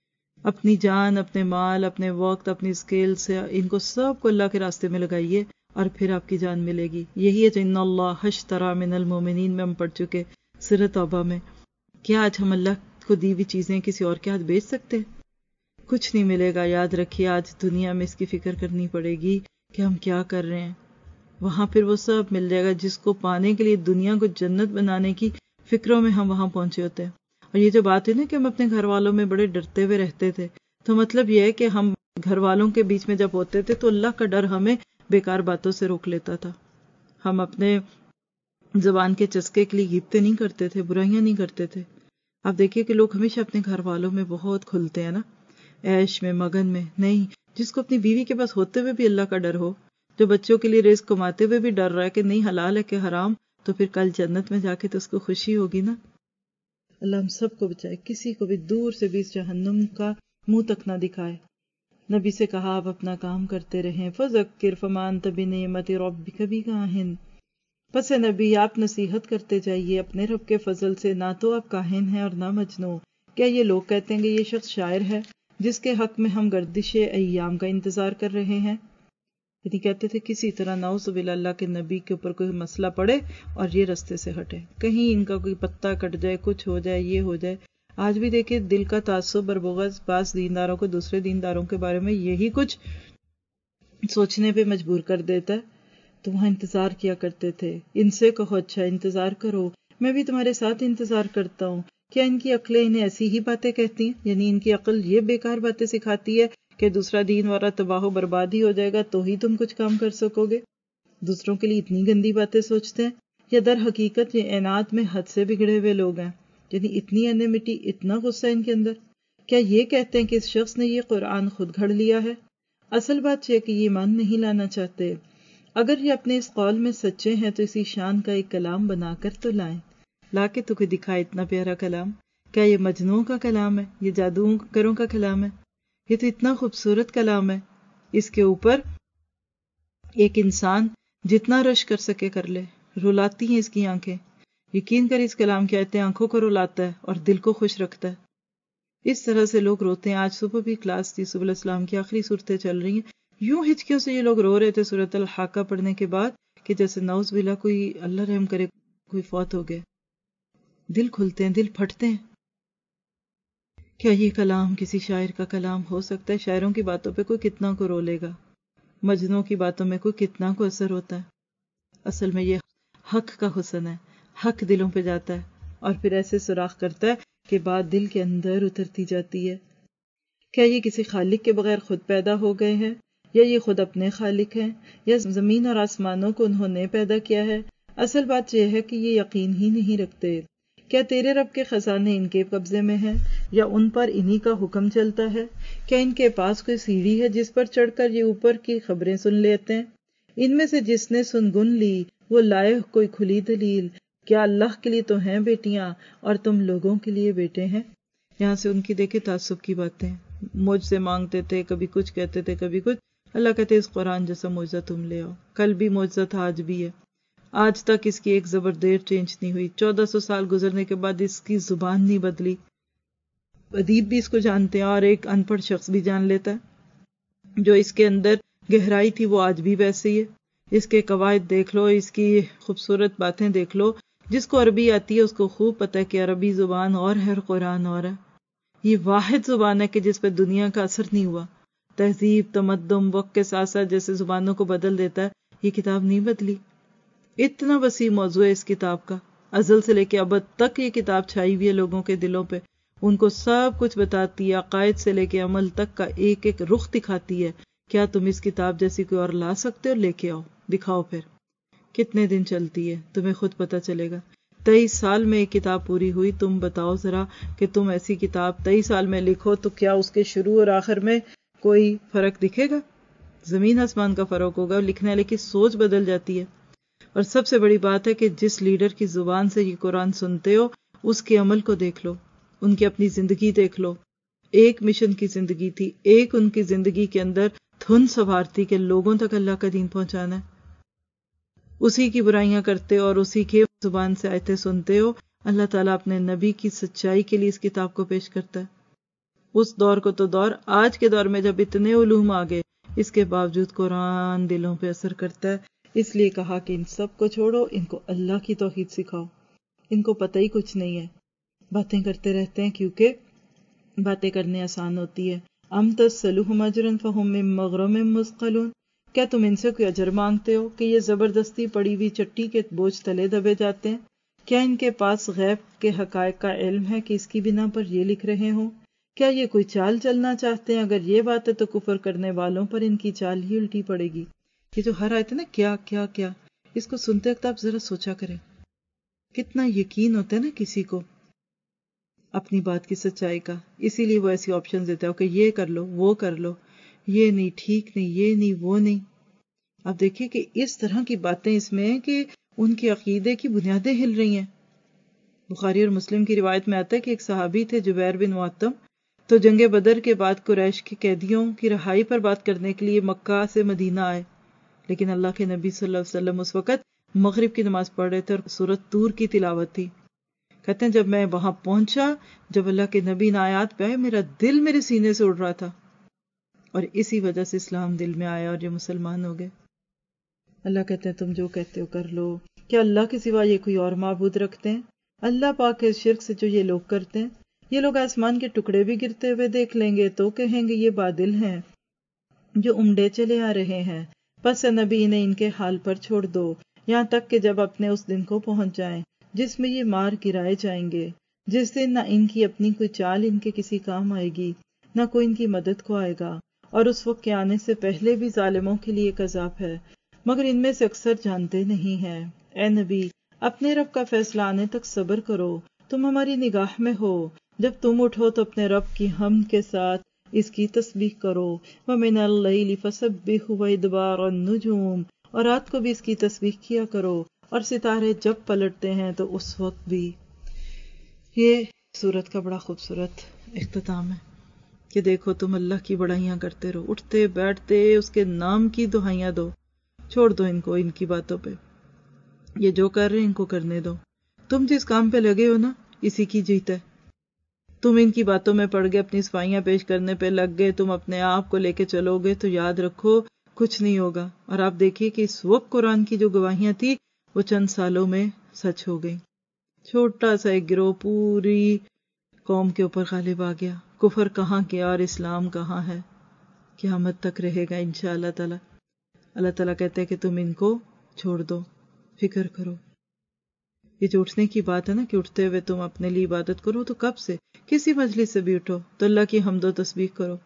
اپنی جان، اپنے مال، اپنے وقت، اپنی اسکل سے ان کو سب کو اللہ کے راستے میں لگائیے، اور پھر آپ کی جان ملے گی۔ یہی ہے جو ان اللہ اشتری من المؤمنین میں ہم پڑھ چکے سورۃ توبہ میں۔ کیا آج ہم اللہ کو دی ہوئی چیزیں کسی اور کے ہاتھ بیچ سکتے ہیں؟ کچھ نہیں ملے گا۔ یاد رکھیے آج دنیا میں اس کی فکر کرنی پڑے گی کہ ہم کیا کر رہے ہیں، وہاں پھر وہ سب مل جائے گا جس کو پانے کے لیے دنیا کو جنت بنانے کی فکروں میں ہم وہاں پہنچے ہوتے ہیں۔ اور یہ جو بات ہے نا کہ ہم اپنے گھر والوں میں بڑے ڈرتے ہوئے رہتے تھے، تو مطلب یہ ہے کہ ہم گھر والوں کے بیچ میں جب ہوتے تھے تو اللہ کا ڈر ہمیں بیکار باتوں سے روک لیتا تھا۔ ہم اپنے زبان کے چسکے کے لیے غیبتیں نہیں کرتے تھے، برائیاں نہیں کرتے تھے۔ آپ دیکھیے کہ لوگ ہمیشہ اپنے گھر والوں میں بہت کھلتے ہیں نا، عیش میں، مگن میں نہیں۔ جس کو اپنی بیوی کے پاس ہوتے ہوئے بھی اللہ کا ڈر ہو، جو بچوں کے لیے رزق کماتے ہوئے بھی ڈر رہا ہے کہ نہیں حلال ہے کہ حرام، تو پھر کل جنت میں جا کے تو اس کو خوشی ہوگی نا۔ اللہ ہم سب کو بچائے، کسی کو بھی دور سے بھی اس جہنم کا منہ تک نہ دکھائے۔ نبی سے کہا آپ اپنا کام کرتے رہیں، فذکر فما انت بنعمت ربک بکاہن، پس نبی آپ نصیحت کرتے جائیے اپنے رب کے فضل سے، نہ تو آپ کاہن ہیں اور نہ مجنون۔ کیا یہ لوگ کہتے ہیں کہ یہ شخص شاعر ہے جس کے حق میں ہم گردش ایام کا انتظار کر رہے ہیں؟ یعنی کہتے تھے کسی طرح نعوذ باللہ اللہ کے نبی کے اوپر کوئی مسئلہ پڑے اور یہ رستے سے ہٹے، کہیں ان کا کوئی پتہ کٹ جائے، کچھ ہو جائے، یہ ہو جائے۔ آج بھی دیکھیں دل کا تعصب اور بغض بعض دینداروں کو دوسرے دینداروں کے بارے میں یہی کچھ سوچنے پہ مجبور کر دیتا ہے۔ تو وہاں انتظار کیا کرتے تھے، ان سے کہو اچھا انتظار کرو، میں بھی تمہارے ساتھ انتظار کرتا ہوں۔ کیا ان کی عقلیں انہیں ایسی ہی باتیں کہتی ہیں؟ یعنی ان کی عقل یہ بیکار باتیں سکھاتی ہے کہ دوسرا دین والا تباہ و برباد ہی ہو جائے گا تو ہی تم کچھ کام کر سکو گے؟ دوسروں کے لیے اتنی گندی باتیں سوچتے ہیں، یا در حقیقت یہ اعنات میں حد سے بگڑے ہوئے لوگ ہیں؟ یعنی اتنی انیمٹی، اتنا غصہ ان کے اندر؟ کیا یہ کہتے ہیں کہ اس شخص نے یہ قرآن خود گھڑ لیا ہے؟ اصل بات یہ ہے کہ یہ ایمان نہیں لانا چاہتے۔ اگر یہ اپنے اس قول میں سچے ہیں تو اسی شان کا ایک کلام بنا کر تو لائیں، لا کے تو کوئی دکھائے اتنا پیارا کلام۔ کیا یہ مجنوں کا کلام ہے؟ یہ جادوگروں کا کلام ہے؟ یہ تو اتنا خوبصورت کلام ہے، اس کے اوپر ایک انسان جتنا رش کر سکے کر لے۔ رلاتی ہیں اس کی آنکھیں، یقین کر اس کلام کی آیتیں آنکھوں کو رلاتا ہے اور دل کو خوش رکھتا ہے۔ اس طرح سے لوگ روتے ہیں۔ آج صبح بھی کلاس تھی، سبل اسلام کی آخری صورتیں چل رہی ہیں، یوں ہچکیوں سے یہ لوگ رو رہے تھے سورۃ الحاقہ پڑھنے کے بعد کہ جیسے نعوذ باللہ کوئی اللہ رحم کرے کوئی فوت ہو گئے۔ دل کھلتے ہیں، دل پھٹتے ہیں۔ کیا یہ کلام کسی شاعر کا کلام ہو سکتا ہے؟ شاعروں کی باتوں پہ کوئی کتنا کو رو لے گا، مجنوں کی باتوں میں کوئی کتنا کو اثر ہوتا ہے۔ اصل میں یہ حق کا حسن ہے، حق دلوں پہ جاتا ہے اور پھر ایسے سوراخ کرتا ہے کہ بات دل کے اندر اترتی جاتی ہے۔ کیا یہ کسی خالق کے بغیر خود پیدا ہو گئے ہیں، یا یہ خود اپنے خالق ہیں، یا زمین اور آسمانوں کو انہوں نے پیدا کیا ہے؟ اصل بات یہ ہے کہ یہ یقین ہی نہیں رکھتے۔ کیا تیرے رب کے خزانے ان کے قبضے میں ہیں یا ان پر انہی کا حکم چلتا ہے؟ کیا ان کے پاس کوئی سیڑھی ہے جس پر چڑھ کر یہ اوپر کی خبریں سن لیتے ہیں؟ ان میں سے جس نے سن لی وہ لائے کوئی کھلی دلیل۔ کیا اللہ کے لیے تو ہیں بیٹیاں اور تم لوگوں کے لیے بیٹے ہیں؟ یہاں سے ان کی دیکھے تعصب کی باتیں، مجھ سے مانگتے تھے، کبھی کچھ کہتے تھے کبھی کچھ۔ اللہ کہتے اس قرآن جیسا معجزہ تم لے آؤ، کل بھی معجزہ تھا آج بھی ہے، آج تک اس کی ایک زبر دیر چینج نہیں ہوئی، 1400 سال گزرنے کے بعد اس کی زبان نہیں بدلی، ادیب بھی اس کو جانتے ہیں اور ایک ان پڑھ شخص بھی جان لیتا ہے۔ جو اس کے اندر گہرائی تھی وہ آج بھی ویسے ہی ہے، اس کے قواعد دیکھ لو، اس کی خوبصورت باتیں دیکھ لو۔ جس کو عربی آتی ہے اس کو خوب پتہ ہے کہ عربی زبان اور ہے قرآن اور ہے۔ یہ واحد زبان ہے کہ جس پہ دنیا کا اثر نہیں ہوا۔ تہذیب، تمدن، وقت کے ساتھ ساتھ جیسے زبانوں کو بدل دیتا ہے، یہ کتاب نہیں بدلی۔ اتنا وسیع موضوع ہے اس کتاب کا، ازل سے لے کے ابد تک یہ کتاب چھائی ہوئی ہے لوگوں کے دلوں پہ، ان کو سب کچھ بتاتی ہے، عقائد سے لے کے عمل تک کا ایک ایک رخ دکھاتی ہے۔ کیا تم اس کتاب جیسی کوئی اور لا سکتے ہو؟ لے کے آؤ، دکھاؤ پھر کتنے دن چلتی ہے، تمہیں خود پتہ چلے گا۔ 23 سال میں ایک کتاب پوری ہوئی، تم بتاؤ ذرا کہ تم ایسی کتاب 23 سال میں لکھو تو کیا اس کے شروع اور آخر میں کوئی فرق دکھے گا؟ زمین آسمان کا فرق ہوگا، لکھنے والے کی سوچ بدل جاتی ہے۔ اور سب سے بڑی بات ہے کہ جس لیڈر کی زبان سے یہ قرآن سنتے ہو اس کے عمل کو دیکھ لو، ان کی اپنی زندگی دیکھ لو۔ ایک مشن کی زندگی تھی، ایک ان کی زندگی کے اندر دھن سوار تھی کہ لوگوں تک اللہ کا دین پہنچانا ہے۔ اسی کی برائیاں کرتے اور اسی کے زبان سے آیتیں سنتے ہو۔ اللہ تعالیٰ اپنے نبی کی سچائی کے لیے اس کتاب کو پیش کرتا ہے۔ اس دور کو تو دور، آج کے دور میں جب اتنے علوم آ گئے اس کے باوجود قرآن دلوں پہ اثر کرتا ہے۔ اس لیے کہا کہ ان سب کو چھوڑو، ان کو اللہ کی توحید سکھاؤ۔ ان کو پتہ ہی کچھ نہیں ہے، باتیں کرتے رہتے ہیں کیونکہ باتیں کرنے آسان ہوتی ہے۔ ام تسألہم اجرا فہم من مغرم مثقلون، کیا تم ان سے کوئی اجر مانگتے ہو کہ یہ زبردستی پڑی ہوئی چٹی کے بوجھ تلے دبے جاتے ہیں؟ کیا ان کے پاس غیب کے حقائق کا علم ہے کہ اس کی بنا پر یہ لکھ رہے ہوں؟ کیا یہ کوئی چال چلنا چاہتے ہیں؟ اگر یہ بات ہے تو کفر کرنے والوں پر ان کی چال ہی الٹی پڑے گی۔ یہ جو ہر آیت ہے نا کیا کیا کیا، اس کو سنتے وقت آپ ذرا سوچا کریں، کتنا یقین ہوتا ہے نا کسی کو اپنی بات کی سچائی کا۔ اسی لیے وہ ایسی آپشن دیتا ہے کہ یہ کر لو، وہ کر لو، یہ نہیں، ٹھیک نہیں، یہ نہیں، وہ نہیں۔ اب دیکھیں کہ اس طرح کی باتیں اس میں ہیں کہ ان کے عقیدے کی بنیادیں ہل رہی ہیں۔ بخاری اور مسلم کی روایت میں آتا ہے کہ ایک صحابی تھے جبیر بن معطم، تو جنگ بدر کے بعد قریش کے قیدیوں کی رہائی پر بات کرنے کے لیے مکہ سے مدینہ آئے، لیکن اللہ کے نبی صلی اللہ علیہ وسلم اس وقت مغرب کی نماز پڑھ رہے تھے اور سورۃ طور کی تلاوت تھی۔ کہتے ہیں جب میں وہاں پہنچا، جب اللہ کے نبی آیات پہ آئے، میرا دل میرے سینے سے اڑ رہا تھا، اور اسی وجہ سے اسلام دل میں آیا اور یہ مسلمان ہو گئے۔ اللہ کہتے ہیں تم جو کہتے ہو کر لو۔ کیا اللہ کے سوا یہ کوئی اور معبود رکھتے ہیں؟ اللہ پاک ہے شرک سے جو یہ لوگ کرتے ہیں۔ یہ لوگ آسمان کے ٹکڑے بھی گرتے ہوئے دیکھ لیں گے تو کہیں گے یہ بادل ہیں جو امڈے چلے آ رہے ہیں۔ پس نبی انہیں ان کے حال پر چھوڑ دو، یہاں تک کہ جب اپنے اس دن کو پہنچ جائیں جس میں یہ مار گرائے جائیں گے، جس دن نہ ان کی اپنی کوئی چال ان کے کسی کام آئے گی، نہ کوئی ان کی مدد کو آئے گا، اور اس وقت کے آنے سے پہلے بھی ظالموں کے لیے ایک عذاب ہے، مگر ان میں سے اکثر جانتے نہیں ہیں۔ اے نبی، اپنے رب کا فیصلہ آنے تک صبر کرو، تم ہماری نگاہ میں ہو، جب تم اٹھو تو اپنے رب کی حمد کے ساتھ اس کی تسبیح کرو، وَمِنَ اللَّيْلِ فَسَبِّحْهُ وَإِدْبَارَ النُّجُومِ، اور رات کو بھی اس کی تسبیح کیا کرو، اور ستارے جب پلٹتے ہیں تو اس وقت بھی۔ یہ سورت کا بڑا خوبصورت اختتام ہے کہ دیکھو تم اللہ کی بڑائیاں کرتے رہو، اٹھتے بیٹھتے اس کے نام کی دہائیاں دو، چھوڑ دو ان کو، ان کی باتوں پہ، یہ جو کر رہے ہیں ان کو کرنے دو۔ تم جس کام پہ لگے ہو نا اسی کی جیت ہے۔ تم ان کی باتوں میں پڑ گئے، اپنی صفائیاں پیش کرنے پہ لگ گئے، تم اپنے آپ کو لے کے چلو گے تو یاد رکھو کچھ نہیں ہوگا۔ اور آپ دیکھیے کہ اس وقت قرآن کی جو گواہیاں تھی وہ چند سالوں میں سچ ہو گئی۔ چھوٹا سا ایک گروہ پوری قوم کے اوپر غالب آ گیا، کفر کہاں گیا اور اسلام کہاں ہے، قیامت تک رہے گا انشاءاللہ تعالی۔ اللہ تعالیٰ کہتے ہیں کہ تم ان کو چھوڑ دو، فکر کرو۔ یہ جو اٹھنے کی بات ہے نا کہ اٹھتے ہوئے تم اپنے لیے عبادت کرو، تو کب سے؟ کسی مجلس سے بھی اٹھو تو اللہ کی حمد و تسبیح کرو،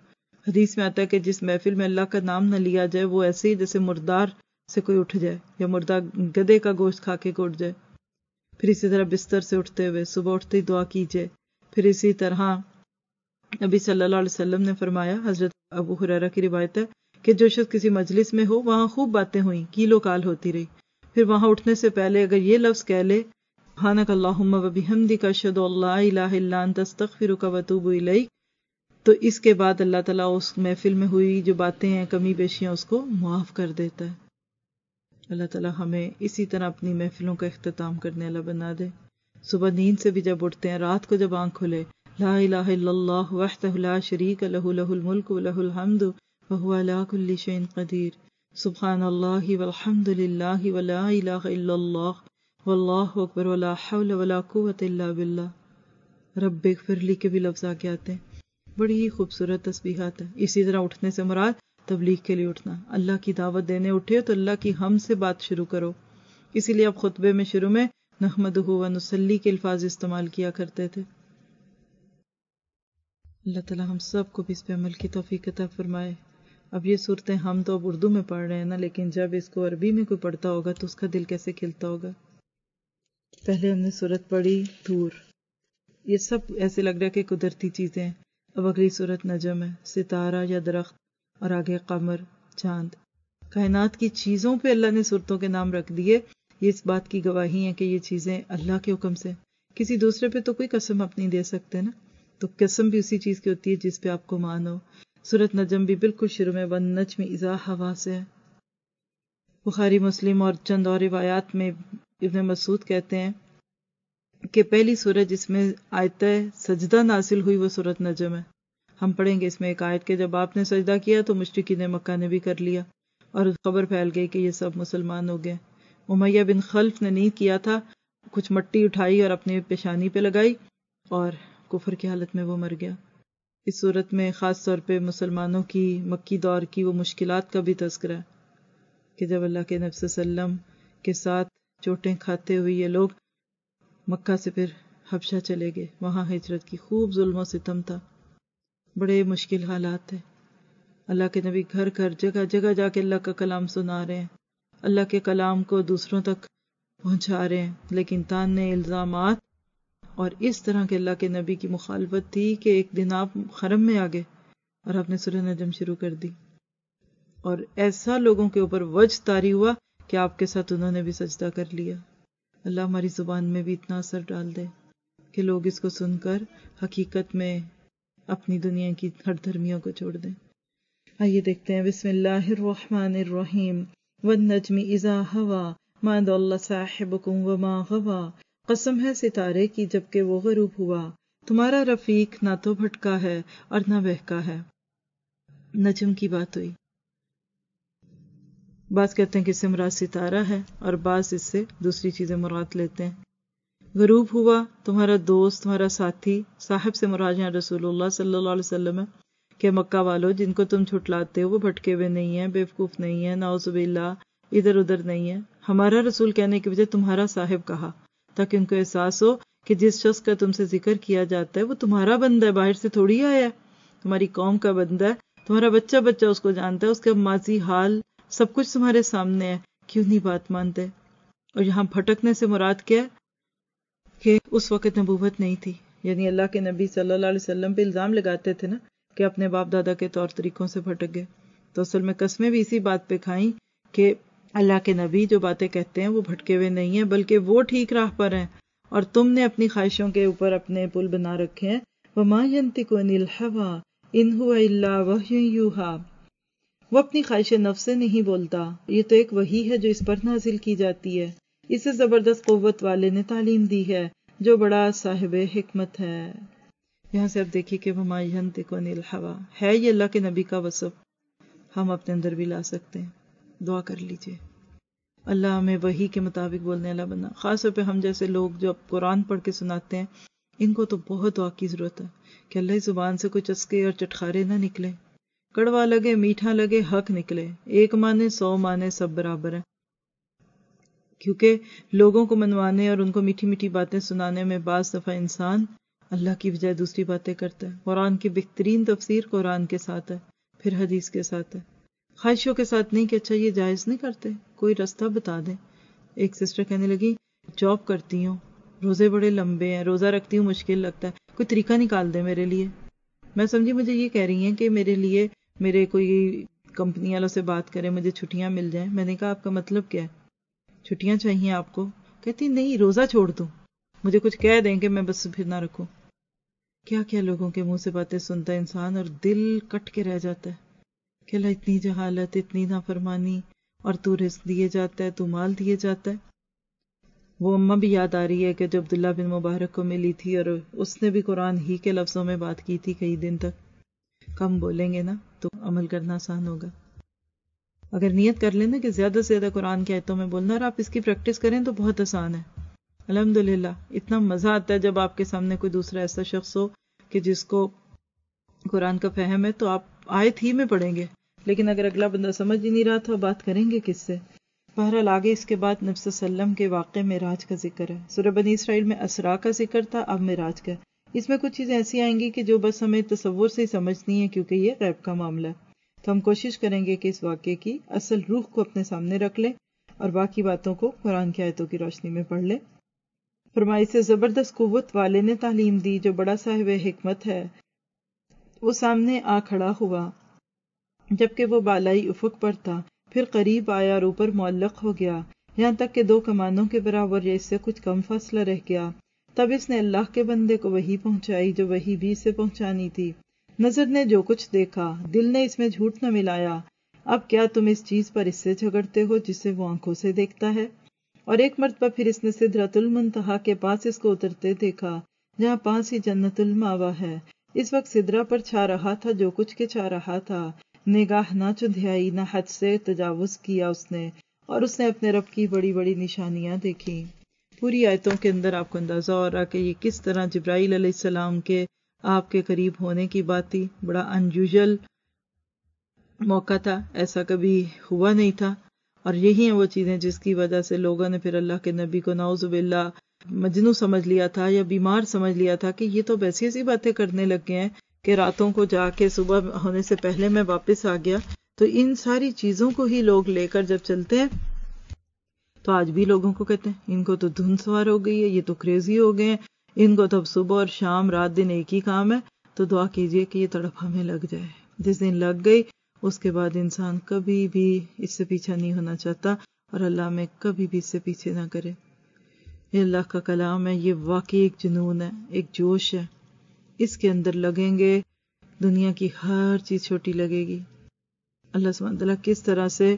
حدیث میں آتا ہے کہ جس محفل میں اللہ کا نام نہ لیا جائے وہ ایسے ہی جیسے مردار سے کوئی اٹھ جائے یا مردہ گدے کا گوشت کھا کے اٹھ جائے. پھر اسی طرح بستر سے اٹھتے ہوئے صبح اٹھتے ہی دعا کیجیے. پھر اسی طرح نبی صلی اللہ علیہ وسلم نے فرمایا، حضرت ابو ہریرہ کی روایت ہے کہ جو شخص کسی مجلس میں ہو وہاں خوب باتیں ہوئیں، کیلو کال ہوتی رہی، پھر وہاں اٹھنے سے پہلے اگر یہ لفظ کہہ لے سبحانک اللہم و بحمدک اشہد ان لا الہ الا انت استغفرک و اتوب الیک، تو اس کے بعد اللہ تعالیٰ اس محفل میں ہوئی جو باتیں ہیں، کمی بیشیاں، اس کو معاف کر دیتا ہے. اللہ تعالیٰ ہمیں اسی طرح اپنی محفلوں کا اختتام کرنے والا بنا دے. صبح نیند سے بھی جب اٹھتے ہیں، رات کو جب آنکھ کھلے، لا الہ الا اللہ وحدہ لا شریک لہ لہ الملک و لہ الحمد وہو علی کل شیء قدیر، سبحان اللہ والحمد للہ ولا الہ الا اللہ واللہ اکبر ولا حول ولا قوۃ الا باللہ. رب اغفر لی کے بھی لفظ آگے آتے ہیں. بڑی ہی خوبصورت تسبیحات ہیں. اسی طرح اٹھنے سے مراد تبلیغ کے لیے اٹھنا. اللہ کی دعوت دینے اٹھے تو اللہ کی ہم سے بات شروع کرو. اسی لیے اب خطبے میں شروع میں نحمدہ و نصلی کے الفاظ استعمال کیا کرتے تھے. اللہ تعالیٰ ہم سب کو بھی اس پہ عمل کی توفیق عطا فرمائے. اب یہ صورتیں ہم تو اب اردو میں پڑھ رہے ہیں نا، لیکن جب اس کو عربی میں کوئی پڑھتا ہوگا تو اس کا دل کیسے کھلتا ہوگا. پہلے ہم نے صورت پڑھی طور، یہ سب ایسے لگ رہا ہے کہ قدرتی چیزیں ہیں. اب اگلی صورت نجم ہے، ستارہ یا درخت، اور آگے قمر، چاند. کائنات کی چیزوں پہ اللہ نے صورتوں کے نام رکھ دیے. یہ اس بات کی گواہی ہے کہ یہ چیزیں اللہ کے حکم سے. کسی دوسرے پہ تو کوئی قسم آپ نہیں دے سکتے نا، تو قسم بھی اسی چیز کی ہوتی ہے جس پہ آپ کو مان ہو. سورۃ نجم بھی بالکل شروع میں والنجم اذا ہوا سے ہے. بخاری مسلم اور چند اور روایات میں ابن مسعود کہتے ہیں کہ پہلی سورت جس میں آیت سجدہ نازل ہوئی وہ سورۃ نجم ہے. ہم پڑھیں گے اس میں ایک آیت کہ جب آپ نے سجدہ کیا تو مشرکین مکہ نے بھی کر لیا اور خبر پھیل گئی کہ یہ سب مسلمان ہو گئے. امیہ بن خلف نے نہیں کیا تھا، کچھ مٹی اٹھائی اور اپنی پیشانی پہ لگائی اور کفر کی حالت میں وہ مر گیا. اس صورت میں خاص طور پہ مسلمانوں کی مکی دور کی وہ مشکلات کا بھی تذکرہ ہے کہ جب اللہ کے نبی صلی اللہ علیہ وسلم کے ساتھ چوٹیں کھاتے ہوئے یہ لوگ مکہ سے پھر حبشہ چلے گئے. وہاں ہجرت کی خوب ظلم و ستم تھا، بڑے مشکل حالات تھے. اللہ کے نبی گھر گھر جگہ جگہ جا کے اللہ کا کلام سنا رہے ہیں، اللہ کے کلام کو دوسروں تک پہنچا رہے ہیں، لیکن تانے، الزامات اور اس طرح کے اللہ کے نبی کی مخالفت تھی کہ ایک دن آپ حرم میں آ گئے اور آپ نے سورہ نجم شروع کر دی، اور ایسا لوگوں کے اوپر وجد طاری ہوا کہ آپ کے ساتھ انہوں نے بھی سجدہ کر لیا. اللہ ہماری زبان میں بھی اتنا اثر ڈال دے کہ لوگ اس کو سن کر حقیقت میں اپنی دنیا کی ہر دھرمیوں کو چھوڑ دیں. آئیے دیکھتے ہیں. بسم اللہ الرحمن الرحیم. والنجم اذا ہوا ما ضل صاحبکم وما غوا. قسم ہے ستارے کی جبکہ وہ غروب ہوا، تمہارا رفیق نہ تو بھٹکا ہے اور نہ بہکا ہے. نجم کی بات ہوئی. بعض کہتے ہیں کہ اس سے مراد ستارہ ہے اور بعض اس سے دوسری چیزیں مراد لیتے ہیں. غروب ہوا، تمہارا دوست، تمہارا ساتھی. صاحب سے مراد یہاں رسول اللہ صلی اللہ علیہ وسلم ہے کہ مکہ والو جن کو تم جھٹلاتے ہو وہ بھٹکے ہوئے نہیں ہیں، بیوقوف نہیں ہیں، نعوذ باللہ ادھر ادھر نہیں ہیں. ہمارا رسول کہنے کی وجہ تمہارا صاحب کہا تاکہ ان کو احساس ہو کہ جس شخص کا تم سے ذکر کیا جاتا ہے وہ تمہارا بندہ ہے، باہر سے تھوڑی آیا ہے، تمہاری قوم کا بندہ ہے. تمہارا بچہ بچہ اس کو جانتا ہے، اس کا ماضی حال سب کچھ تمہارے سامنے ہے، کیوں نہیں بات مانتے. اور یہاں بھٹکنے سے مراد کیا ہے کہ اس وقت نبوت نہیں تھی، یعنی اللہ کے نبی صلی اللہ علیہ وسلم پہ الزام لگاتے تھے نا کہ اپنے باپ دادا کے طور طریقوں سے بھٹک گئے. تو اصل میں قسمیں بھی اسی بات پہ کھائیں کہ اللہ کے نبی جو باتیں کہتے ہیں وہ بھٹکے ہوئے نہیں ہیں بلکہ وہ ٹھیک راہ پر ہیں، اور تم نے اپنی خواہشوں کے اوپر اپنے پل بنا رکھے ہیں. وَمَا يَنْطِقُ عَنِ الْهَوَىٰ إِنْ هُوَ إِلَّا وَحْيٌ يُوحَىٰ. وہ اپنی خواہش نفس سے نہیں بولتا، یہ تو ایک وحی ہے جو اس پر نازل کی جاتی ہے. اسے زبردست قوت والے نے تعلیم دی ہے جو بڑا صاحب حکمت ہے. یہاں سے اب دیکھیے کہ وَمَا يَنْطِقُ عَنِ الْهَوَىٰ ہے یہ اللہ کے نبی کا وصف، ہم اپنے اندر بھی لا سکتے ہیں. دعا کر لیجئے اللہ ہمیں وحی کے مطابق بولنے والا بنا. خاص طور پہ ہم جیسے لوگ جو اب قرآن پڑھ کے سناتے ہیں ان کو تو بہت دعا کی ضرورت ہے کہ اللہ کی زبان سے کوئی چسکے اور چٹخارے نہ نکلے، کڑوا لگے میٹھا لگے حق نکلے، ایک مانے 100 مانے سب برابر ہے. کیونکہ لوگوں کو منوانے اور ان کو میٹھی میٹھی باتیں سنانے میں بعض دفعہ انسان اللہ کی بجائے دوسری باتیں کرتا ہے. قرآن کی بہترین تفسیر قرآن کے ساتھ ہے. پھر حدیث کے ساتھ ہے، خواہشوں کے ساتھ نہیں کہ اچھا یہ جائز نہیں کرتے، کوئی رستہ بتا دیں. ایک سسٹر کہنے لگی جاب کرتی ہوں، روزے بڑے لمبے ہیں، روزہ رکھتی ہوں مشکل لگتا ہے، کوئی طریقہ نکال دیں میرے لیے. میں سمجھی مجھے یہ کہہ رہی ہیں کہ میرے لیے میرے کوئی کمپنی والوں سے بات کریں، مجھے چھٹیاں مل جائیں. میں نے کہا آپ کا مطلب کیا ہے، چھٹیاں چاہیے آپ کو؟ کہتی نہیں روزہ چھوڑ دوں، مجھے کچھ کہہ دیں کہ میں بس پھر نہ رکھوں. کیا کیا لوگوں کے منہ سے باتیں سنتا ہے انسان اور دل کٹ کے رہ جاتا ہے کہ اللہ اتنی جہالت، اتنی نافرمانی، اور تو رزق دیے جاتا ہے، تو مال دیے جاتا ہے. وہ اماں بھی یاد آ رہی ہے کہ جو عبداللہ بن مبارک کو ملی تھی اور اس نے بھی قرآن ہی کے لفظوں میں بات کی تھی کئی دن تک. کم بولیں گے نا تو عمل کرنا آسان ہوگا. اگر نیت کر لینا کہ زیادہ سے زیادہ قرآن کی آیتوں میں بولنا اور آپ اس کی پریکٹس کریں تو بہت آسان ہے. الحمدللہ اتنا مزہ آتا ہے جب آپ کے سامنے کوئی دوسرا ایسا شخص ہو کہ جس کو قرآن کا فہم ہے تو آپ آیت ہی میں پڑھیں گے، لیکن اگر اگلا بندہ سمجھ ہی نہیں رہا تو بات کریں گے کس سے. بہرحال آگے اس کے بعد نبی صلی اللہ علیہ وسلم کے واقعے معراج کا ذکر ہے. سورہ بنی اسرائیل میں اسراء کا ذکر تھا، اب معراج کا. اس میں کچھ چیزیں ایسی آئیں گی کہ جو بس ہمیں تصور سے ہی سمجھنی ہے کیونکہ یہ غیب کا معاملہ ہے. تو ہم کوشش کریں گے کہ اس واقعے کی اصل روح کو اپنے سامنے رکھ لیں اور باقی باتوں کو قرآن کی آیتوں کی روشنی میں پڑھ لیں. فرمائی سے زبردست قوت والے نے تعلیم دی، جو بڑا صاحب حکمت ہے. وہ سامنے آ کھڑا ہوا جبکہ وہ بالائی افق پر تھا، پھر قریب آیا اور اوپر معلق ہو گیا، یہاں تک کہ 2 کمانوں کے برابر یا اس سے کچھ کم فاصلہ رہ گیا. تب اس نے اللہ کے بندے کو وحی پہنچائی جو وحی بھی اسے پہنچانی تھی. نظر نے جو کچھ دیکھا، دل نے اس میں جھوٹ نہ ملایا. اب کیا تم اس چیز پر اس سے جھگڑتے ہو جسے وہ آنکھوں سے دیکھتا ہے؟ اور ایک مرتبہ پھر اس نے سدرۃ المنتہا کے پاس اس کو اترتے دیکھا، جہاں پاس ہی جنت المأویٰ ہے. اس وقت سدرہ پر چھا رہا تھا جو کچھ کے چھا رہا تھا. نگاہ نہ چندھیائی، نہ حد سے تجاوز کیا اس نے، اور اس نے اپنے رب کی بڑی بڑی نشانیاں دیکھی. پوری آیتوں کے اندر آپ کو اندازہ ہو رہا کہ یہ کس طرح جبرائیل علیہ السلام کے آپ کے قریب ہونے کی بات تھی. بڑا انیوژل موقع تھا، ایسا کبھی ہوا نہیں تھا. اور یہی ہیں وہ چیزیں جس کی وجہ سے لوگوں نے پھر اللہ کے نبی کو نعوذ باللہ مجنوں سمجھ لیا تھا یا بیمار سمجھ لیا تھا کہ یہ تو ایسی ایسی باتیں کرنے لگ گئے ہیں کہ راتوں کو جا کے صبح ہونے سے پہلے میں واپس آ گیا. تو ان ساری چیزوں کو ہی لوگ لے کر جب چلتے ہیں تو آج بھی لوگوں کو کہتے ہیں ان کو تو دھن سوار ہو گئی ہے، یہ تو کریزی ہو گئے ہیں، ان کو تو اب صبح اور شام رات دن ایک ہی کام ہے. تو دعا کیجئے کہ یہ تڑپ ہمیں لگ جائے. جس دن لگ گئی اس کے بعد انسان کبھی بھی اس سے پیچھا نہیں ہونا چاہتا، اور اللہ میں کبھی بھی اس سے پیچھے نہ کرے. یہ اللہ کا کلام ہے، یہ واقعی ایک جنون ہے، ایک جوش ہے. اس کے اندر لگیں گے دنیا کی ہر چیز چھوٹی لگے گی. اللہ سبحانہ وتعالیٰ کس طرح سے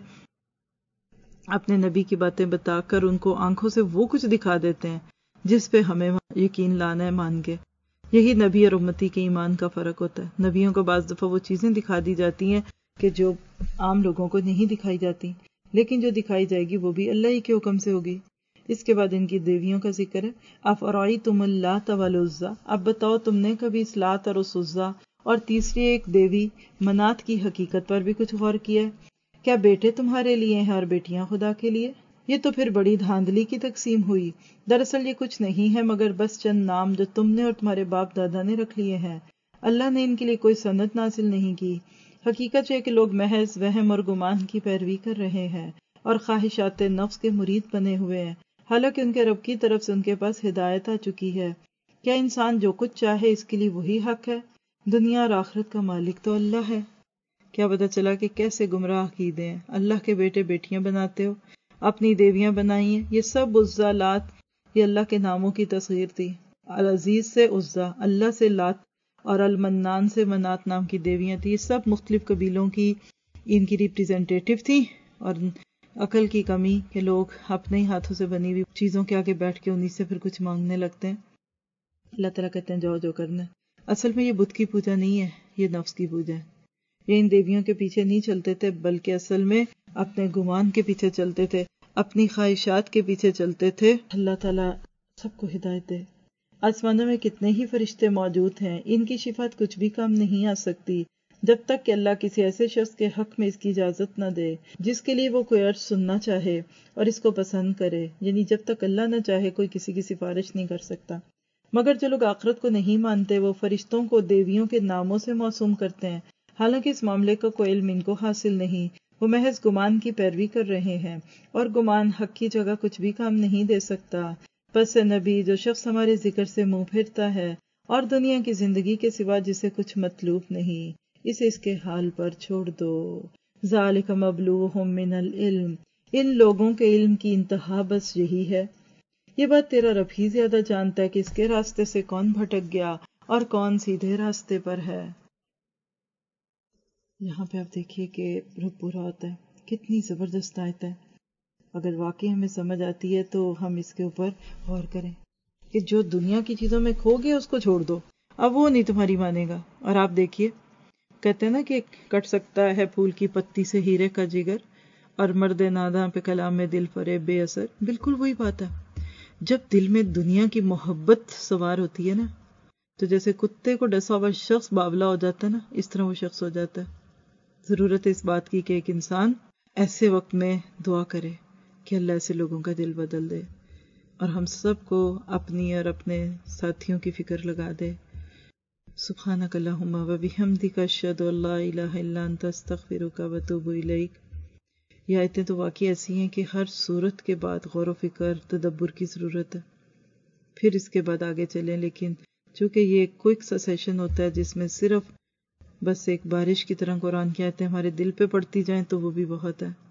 اپنے نبی کی باتیں بتا کر ان کو آنکھوں سے وہ کچھ دکھا دیتے ہیں جس پہ ہمیں یقین لانا ہے مان کے. یہی نبی اور امتی کے ایمان کا فرق ہوتا ہے. نبیوں کو بعض دفعہ وہ چیزیں دکھا دی جاتی ہیں کہ جو عام لوگوں کو نہیں دکھائی جاتی، لیکن جو دکھائی جائے گی وہ بھی اللہ ہی کے حکم سے ہوگی. اس کے بعد ان کی دیویوں کا ذکر ہے. افرأیتم اللات والعزیٰ، اب بتاؤ تم نے کبھی اس لات اور اس عزیٰ اور تیسری ایک دیوی منات کی حقیقت پر بھی کچھ غور کیا ہے؟ کیا بیٹے تمہارے لیے ہیں اور بیٹیاں خدا کے لیے؟ یہ تو پھر بڑی دھاندلی کی تقسیم ہوئی. دراصل یہ کچھ نہیں ہے مگر بس چند نام جو تم نے اور تمہارے باپ دادا نے رکھ لیے ہیں. اللہ نے ان کے لیے کوئی سند نازل نہیں کی. حقیقت یہ کہ لوگ محض وہم اور گمان کی پیروی کر رہے ہیں اور خواہشات نفس کے مرید بنے ہوئے ہیں، حالانکہ ان کے رب کی طرف سے ان کے پاس ہدایت آ چکی ہے. کیا انسان جو کچھ چاہے اس کے لیے وہی حق ہے؟ دنیا اور آخرت کا مالک تو اللہ ہے. کیا پتہ چلا کہ کیسے گمراہ عقیدے ہیں. اللہ کے بیٹے بیٹیاں بناتے ہو، اپنی دیویاں بنائی ہیں. یہ سب عزیٰ لات یہ اللہ کے ناموں کی تصغیر تھی. العزیز سے عزیٰ، اللہ سے لات، اور المنان سے منات نام کی دیویاں تھی. یہ سب مختلف قبیلوں کی ان کی ریپریزنٹیٹیو تھی. اور عقل کی کمی کہ لوگ اپنے ہی ہاتھوں سے بنی ہوئی چیزوں کے آگے بیٹھ کے انہی سے پھر کچھ مانگنے لگتے ہیں. اللہ تعالیٰ کہتے ہیں جاؤ جو کرنا ہے. اصل میں یہ بت کی پوجا نہیں ہے، یہ نفس کی پوجا ہے. یہ ان دیویوں کے پیچھے نہیں چلتے تھے بلکہ اصل میں اپنے گمان کے پیچھے چلتے تھے، اپنی خواہشات کے پیچھے چلتے تھے. اللہ تعالیٰ سب کو ہدایت دے. آسمانوں میں کتنے ہی فرشتے موجود ہیں، ان کی شفاعت کچھ بھی کام نہیں آ سکتی جب تک کہ اللہ کسی ایسے شخص کے حق میں اس کی اجازت نہ دے جس کے لیے وہ کوئی عرض سننا چاہے اور اس کو پسند کرے. یعنی جب تک اللہ نہ چاہے کوئی کسی کی سفارش نہیں کر سکتا. مگر جو لوگ آخرت کو نہیں مانتے وہ فرشتوں کو دیویوں کے ناموں سے موسوم کرتے ہیں، حالانکہ اس معاملے کا کوئی علم ان کو حاصل نہیں، وہ محض گمان کی پیروی کر رہے ہیں، اور گمان حق کی جگہ کچھ بھی کام نہیں دے سکتا۔ پس نبی، جو شخص ہمارے ذکر سے منہ پھرتا ہے اور دنیا کی زندگی کے سوا جسے کچھ مطلوب نہیں، اسے اس کے حال پر چھوڑ دو۔ ذالک مبلوغہم من العلم، ان لوگوں کے علم کی انتہا بس یہی ہے۔ یہ بات تیرا رب ہی زیادہ جانتا ہے کہ اس کے راستے سے کون بھٹک گیا اور کون سیدھے راستے پر ہے۔ یہاں پہ آپ دیکھیے کہ رب پورا ہوتا ہے، کتنی زبردست آیت ہے۔ اگر واقعی ہمیں سمجھ آتی ہے تو ہم اس کے اوپر غور کریں کہ جو دنیا کی چیزوں میں کھو گیا اس کو چھوڑ دو، اب وہ نہیں تمہاری مانے گا۔ اور آپ دیکھیے، کہتے ہیں نا کہ کٹ سکتا ہے پھول کی پتی سے ہیرے کا جگر، اور مرد ناداں پہ کلام میں دل فریب بے اثر۔ بالکل وہی بات ہے۔ جب دل میں دنیا کی محبت سوار ہوتی ہے نا، تو جیسے کتے کو ڈسا ہوا شخص باولا ہو جاتا ہے نا، اس طرح وہ شخص ہو جاتا ہے۔ ضرورت ہے اس بات کی کہ ایک انسان ایسے وقت میں دعا کرے کہ اللہ ایسے لوگوں کا دل بدل دے، اور ہم سب کو اپنی اور اپنے ساتھیوں کی فکر لگا دے۔ سبحانک اللہم و بحمدک اشہد ان لا الہ الا انت استغفرک و اتوب الیک۔ یہ آیتیں تو واقعی ایسی ہیں کہ ہر صورت کے بعد غور و فکر، تدبر کی ضرورت ہے، پھر اس کے بعد آگے چلیں۔ لیکن چونکہ یہ ایک کوئک سا سیشن ہوتا ہے جس میں صرف بس ایک بارش کی طرح قرآن کی آیتیں ہمارے دل پہ پڑتی جائیں تو وہ بھی بہت ہے۔